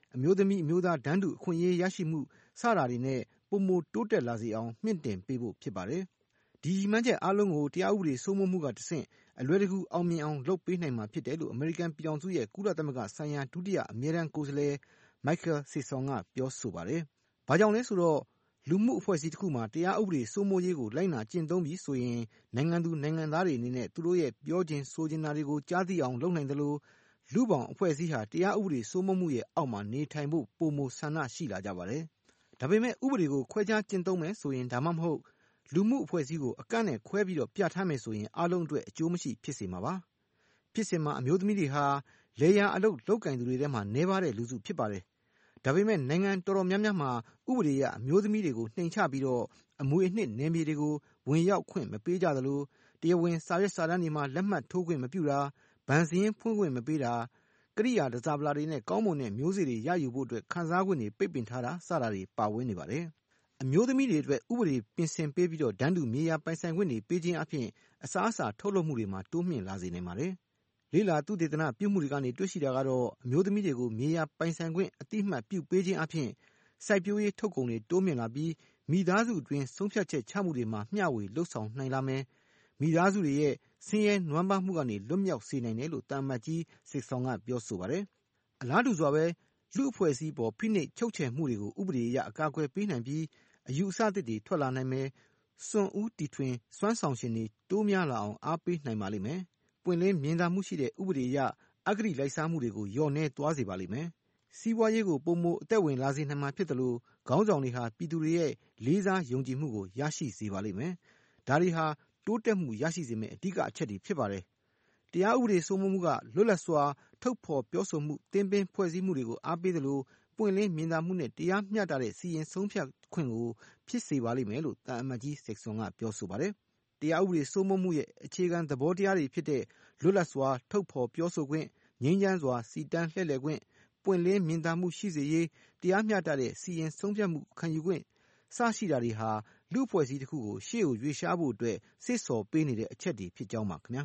အမျိုးသမီးအမျိုးသားတန်းတူအခွင့်အရေးရရှိမှုစတာတွေနဲ့ပိုမိုတိုးတက်လာစေအောင်မြင့်တင်ပေးဖို့ဖြစ်ပါတယ်။ဒီရည်မှန်းချက်အားလုံးကိုတရားဥပဒေစိုးမိုးမှုကတဆင့်အလွယ်တကူအောင်မြင်အောင်လုပ်ပေးနိုင်မှာဖြစ်တယ်လို့အမေရိကန်ပြည်ထောင်စုရဲ့ကုလသမဂ္ဂဆိုင်ရာဒုတိယအမြဲတမ်းကိုယ်စားလှယ် Michael Sisson ကပြောဆိုပါတယ်။ဘာကြောင့်လဲဆိုတော့လူမှုအဖွဲ့အစည်းတစ်ခုမှာတရားဥပဒေစိုးမိုးရေးကိုလိုက်နာကျင့်သုံးပြီးဆိုရင်နိုင်ငံသူနိုင်ငံသားတွေအနေနဲ့သူတို့ရဲ့ပြောခြင်းဆိုခြင်းတွေကိုကြားသိအောင်လုပ်နိုင်တယ်လို့လူပောင်အဖွဲ့အစည်းဟာတရားဥပဒေစိုးမိုးမှုရဲ့အောက်မှာနေထိုင်ဖို့ပိုမိုဆန္ဒရှိလာကြပါတယ်။ဒါပေမဲ့ဥပဒေကိုခွဲခြားကျင့်သုံးမယ်ဆိုရင်ဒါမှမဟုတ်လူမှုအဖွဲ့အစည်းကိုအကန့်နဲ့ခွဲပြီးတော့ပြဋ္ဌာန်းမယ်ဆိုရင်အားလုံးအတွက်အကျိုးမရှိဖြစ်စေမှာပါ။ဖြစ်စဉ်မှာအမျိုးသမီးတွေဟာလေယာအလုပ်လုပ်ကင်သူတွေထဲမှာနှဲပါတဲ့လူစုဖြစ်ပါတယ်။ဒါပေမဲ့နိုင်ငံတော်တော်များများမှာဥပဒေအရအမျိုးသမီးတွေကိုနှိမ်ချပြီးတော့အမွေအနှစ်နယ်မြေတွေကိုဝင်ရောက်ခွင့်မပေးကြသလိုတရားဝင်စာရွက်စာတမ်းတွေမှာလက်မှတ်ထိုးခွင့်မပြုတာဗန်စင်းဖွင့်ခွင့်မပေးတာကရိယာတစားပလာတွေနဲ့ကောင်းမွန်တဲ့မျိုးစေ့တွေရယူဖို့အတွက်ခံစားခွင့်တွေပိတ်ပင်ထားတာစတာတွေပါဝင်နေပါတယ်။အမျိုးသမီးတွေအတွက်ဥပဒေပြင်ဆင်ပေးပြီးတော့ဒန်းတူမြေယာပိုင်ဆိုင်ခွင့်တွေပေးခြင်းအပြင်အစားအစာထုတ်လုပ်မှုတွေမှာတိုးမြင့်လာစေနိုင်ပါတယ်။လေးလာသုတေသနပြုမှုတွေကနေတွေ့ရှိတာကတော့အမျိုးသမီးတွေကိုမြေယာပိုင်ဆိုင်ခွင့်အတိအမှတ်ပြုပေးခြင်းအပြင်စိုက်ပျိုးရေးထုတ်ကုန်တွေတိုးမြင့်လာပြီးမိသားစုအတွင်းဆုံးဖြတ်ချက်ချမှုတွေမှာမျှဝေလှုပ်ဆောင်နိုင်လာမယ်။မိသားစုတွေရဲ့ဆင်းရဲနွမ်းပါးမှုကနေလွတ်မြောက်စေနိုင်တယ်လို့တာမတ်ကြီးစစ်ဆောင်ကပြောဆိုပါတယ်။အလားတူစွာပဲလူအဖွဲ့အစည်းပေါ်ဖိနှိပ်ချုပ်ချယ်မှုတွေကိုဥပဒေအရအကာအကွယ်ပေးနိုင်ပြီးအယူအဆသစ်တွေထွက်လာနိုင်မယ်။စွန့်ဦးတီထွင်စွမ်းဆောင်ရှင်တွေတိုးများလာအောင်အားပေးနိုင်ပါလိမ့်မယ်။ပွင့်လင်းမြင်သာမှုရှိတဲ့ဥပဒေအရအဂတိလိုက်စားမှုတွေကိုလျော့နည်းသွားစေပါလိမ့်မယ်။စီးပွားရေးကိုပုံမအသက်ဝင်လာစေနိုင်မှာဖြစ်တယ်လို့ခေါင်းဆောင်တွေဟာပြည်သူတွေရဲ့လေးစားယုံကြည်မှုကိုရရှိစေပါလိမ့်မယ်။ဒါတွေဟာတိုးတက်မှုရရှိစေမယ့်အဓိကအချက်တွေဖြစ်ပါတယ်။တရားဥပဒေစိုးမိုးမှုကလွတ်လပ်စွာထုတ်ဖော်ပြောဆိုမှုတင်ပင်ဖွဲ့စည်းမှုတွေကိုအားပေးတယ်လို့ပွင့်လင်းမြင်သာမှုနဲ့တရားမျှတတဲ့စီရင်ဆုံးဖြတ်ခွင့်ကိုဖြစ်စေပါလိမ့်မယ်လို့တာအမတ်ကြီးစစ်ဆွန်ကပြောဆိုပါတယ်။တရားဥပဒေစိုးမိုးမှုရဲ့အခြေခံသဘောတရားတွေဖြစ်တဲ့လွတ်လပ်စွာထုတ်ဖော်ပြောဆိုခွင့်ငြိမ်းချမ်းစွာစီတန်းလှည့်လည်ခွင့်ပွင့်လင်းမြင်သာမှုရှိစေရေးတရားမျှတတဲ့စီရင်ဆုံးဖြတ်မှုခံယူခွင့်စရှိတာတွေဟာလူအဖွဲ့အစည်းတစ်ခုကိုရှေ့ကိုရွေ့ရှားဖို့အတွက်စစ်စော်ပေးနေတဲ့အချက်တွေဖြစ်ကြောင်းပါခင်ဗျာ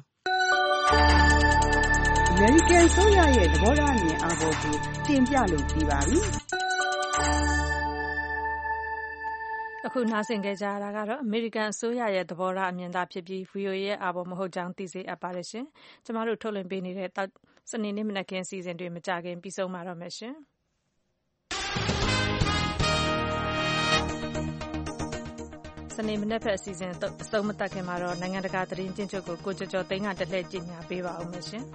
အမေရိကန်ဆိုရရဲ့သဘောထားအမြင်အားပေါ်ကိုတင်ပြလို့ပြီးပါပြီအခုနားဆင်ကြကြရတာကတော့အမေရိကန်အစိုးရရဲ့သဘောထားအမြင်သာဖြစ်ပြီး VOA ရဲ့အာဘော်မဟုတ်ကြောင်းသိစေအပ်ပါတယ်ရှင်ကျမတို့ထုတ်လွှင့်ပေးနေတဲ့စနေနေ့မနက်ခင်းစီစဉ်တွေမကြခင်ပြီးဆုံးပါတော့မယ်ရှင်စနေမနေ့ဖက်အစီအစဉ်အဆုံးမသတ်ခင်မှာတော့နိုင်ငံတကာသတင်းကျဉ်းချုပ်ကိုကျော်ကျော်သိန်းကတလှည့်ကြေညာပေးပါဦးမယ်ရှင်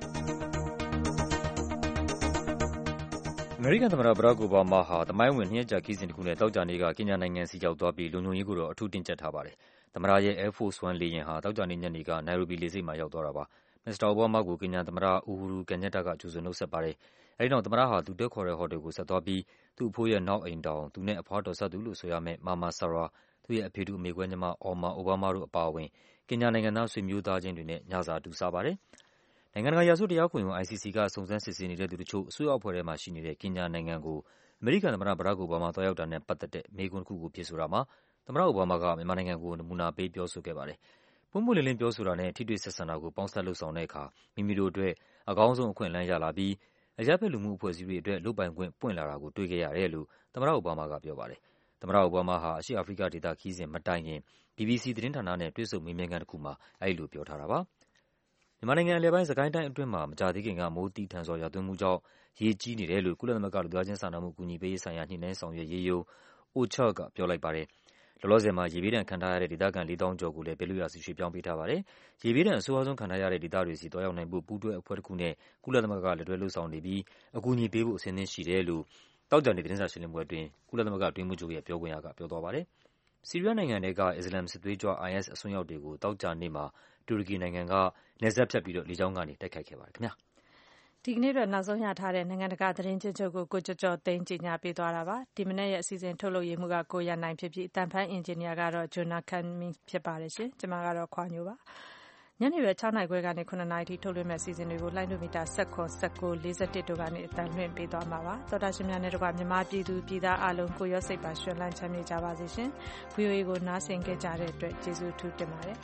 အမေရိကန်သမ္မတဘရာ့ခ် အိုဘားမားဟာသမိုင်းဝင်2ရက်ကြာခရီးစဉ်တစ်ခုနဲ့သောကြာနေ့ကကင်ညာနိုင်ငံစီရောက်သွားပြီးလုံခြုံရေးကိုတော့အထူးတင်းကျပ်ထားပါတယ်။သမ္မတရဲ့ Air Force One လေယာဉ်ဟာသောကြာနေ့ညနေကနိုင်ရိုဘီလေဆိပ်မှာရောက်သွားတာပါ။မစ္စတာအိုဘားမားကိုကင်ညာသမ္မတအူဟူရူကန်ညက်တာကကြိုဆိုနှုတ်ဆက်ပါတယ်။အဲဒီနောက်သမ္မတဟာသူတက်ခေါ်တဲ့ဟိုတယ်ကိုဆက်သွားပြီးသူ့အဖိုးရဲ့နောက်အိမ်တောင်သူနဲ့အဖွားတော်စပ်သူလို့ဆိုရမယ့်မာမာဆာရာသူ့ရဲ့အဖေတူအမေကွဲညီမအော်မာအိုဘားမားတို့အပါအဝင်ကင်ညာနိုင်ငံသားဆွေမျိုးသားချင်းတွေနဲ့ညစာတူစားပါတယ်။နိုင်ငံတကာရာဇဝတ်တရားခုံရုံး ICC ကစုံစမ်းစစ်ဆေးနေတဲ့သူတို့အစိုးရအဖွဲ့ထဲမှာရှိနေတဲ့ကင်ညာနိုင်ငံကိုအမေရိကန်သမ္မတဘရာ့ခ် အိုဘားမားသွားရောက်တာနဲ့ပတ်သက်တဲ့မေးခွန်းတစ်ခုကိုဖြေဆိုတာမှာသမ္မတအိုဘားမားကမြန်မာနိုင်ငံကိုနမူနာပေးပြောဆိုခဲ့ပါတယ်။ပွင့်ပွင့်လင်းလင်းပြောဆိုတာနဲ့ထိတွေ့ဆက်ဆံတာကိုပေါင်းစပ်လုပ်ဆောင်တဲ့အခါမိမိတို့အတွက်အကောင်းဆုံးအခွင့်အလမ်းရလာပြီးအရပ်ဘက်လူမှုအဖွဲ့အစည်းတွေအတွက်လုပ်ပိုင်ခွင့်ပွင့်လာတာကိုတွေ့ခဲ့ရတယ်လို့သမ္မတအိုဘားမားကပြောပါတယ်။သမ္မတအိုဘားမားဟာအရှေ့အာဖရိကဒေသခရီးစဉ်မတိုင်ခင် BBC သတင်းဌာနနဲ့တွေ့ဆုံမေးမြန်းခန်းတစ်ခုမှာအဲဒီလိုပြောထားတာပါ။မြန်မာနိုင်ငံအလယ်ပိုင်းစစ်ကိုင်းတိုင်းအတွင်းမှာမကြာသေးခင်ကမိုးသည်းထန်စွာရွာသွန်းမှုကြောင့်ရေကြီးနေတယ်လို့ကုလသမဂ္ဂလူသားချင်းစာနာမှုကူညီပေးရေးဆိုင်ရာညှိနှိုင်းဆောင်ရွက်ရေးရုံး OCHA ကပြောလိုက်ပါတယ်။လောလောဆယ်မှာရေဘေးဒဏ်ခံထားရတဲ့ဒေသခံ4,000 ကျော်ကိုလည်းဘေးလွတ်ရာဆီရွှေ့ပြောင်းပေးထားပါတယ်။ရေဘေးဒဏ်အဆိုးဆုံးခံထားရတဲ့ဒေသတွေဆီသွားရောက်နိုင်ဖို့ပူးတွဲအဖွဲ့တစ်ခုနဲ့ကုလသမဂ္ဂကလက်တွဲလုပ်ဆောင်နေပြီးအကူအညီပေးဖို့အဆင်သင့်ရှိတယ်လို့သောကြာနေ့သတင်းစာရှင်းလင်းပွဲအတွင်းကုလသမဂ္ဂအတွင်းရေးမှူးချုပ်ရဲ့ပြောခွင့်ရကပြောသွားပါတယ်။ဆီးရီးယားနိုင်ငံထဲကအစ္စလာမ်စစ်သွေးကြွ IS အစွန်းရောက်တွေကိုသောကြာနေ့မှာတူရကီနိုင်ငံကနယ်စပ်ဖြတ်ပြီးတော့လေကြောင်းကနေတိုက်ခိုက်ခဲ့ပါတယ်ခင်ဗျာ။ဒီကနေ့တော့နောက်ဆုံးရထားတဲ့နိုင်ငံတကာသတင်းကျဉ်းချုပ်ကိုကျော်ကျော်သိန်းကြီးညာပေးသွားတာပါဒီမနေ့ရဲ့အစီအစဉ်ထုတ်လုပ်ရေးမှုကကိုရနိုင်ဖြစ်ပြီးအတန်ဖန်အင်ဂျင်နီယာကတော့ဂျိုနာကန်မင်းဖြစ်ပါတယ်ရှင်ကျွန်မကတော့ခွာညိုပါညနေပဲ6နာရီခွဲကနေ9နာရီထိထုတ်လွှင့်မဲ့အစီအစဉ်တွေကိုလိုင်းဒိုမီတာ19 19 41တို့ကနေအတန်လွှင့်ပေးသွားမှာပါသောတာရှင်များနဲ့တကွမြန်မာပြည်သူပြည်သားအလုံးကိုရောစိတ်ပါရှင်လန်းချမ်းမြေ့ကြပါစေရှင် VOA ကိုနားဆင်ကြကြတဲ့အတွက်ကျေးဇူးထူးတင်ပါတယ်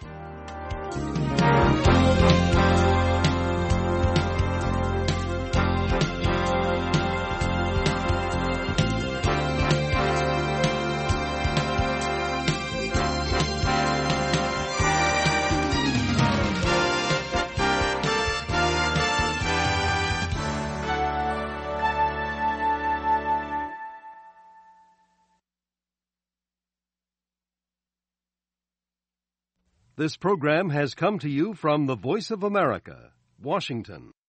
This program has come to you from the Voice of America, Washington.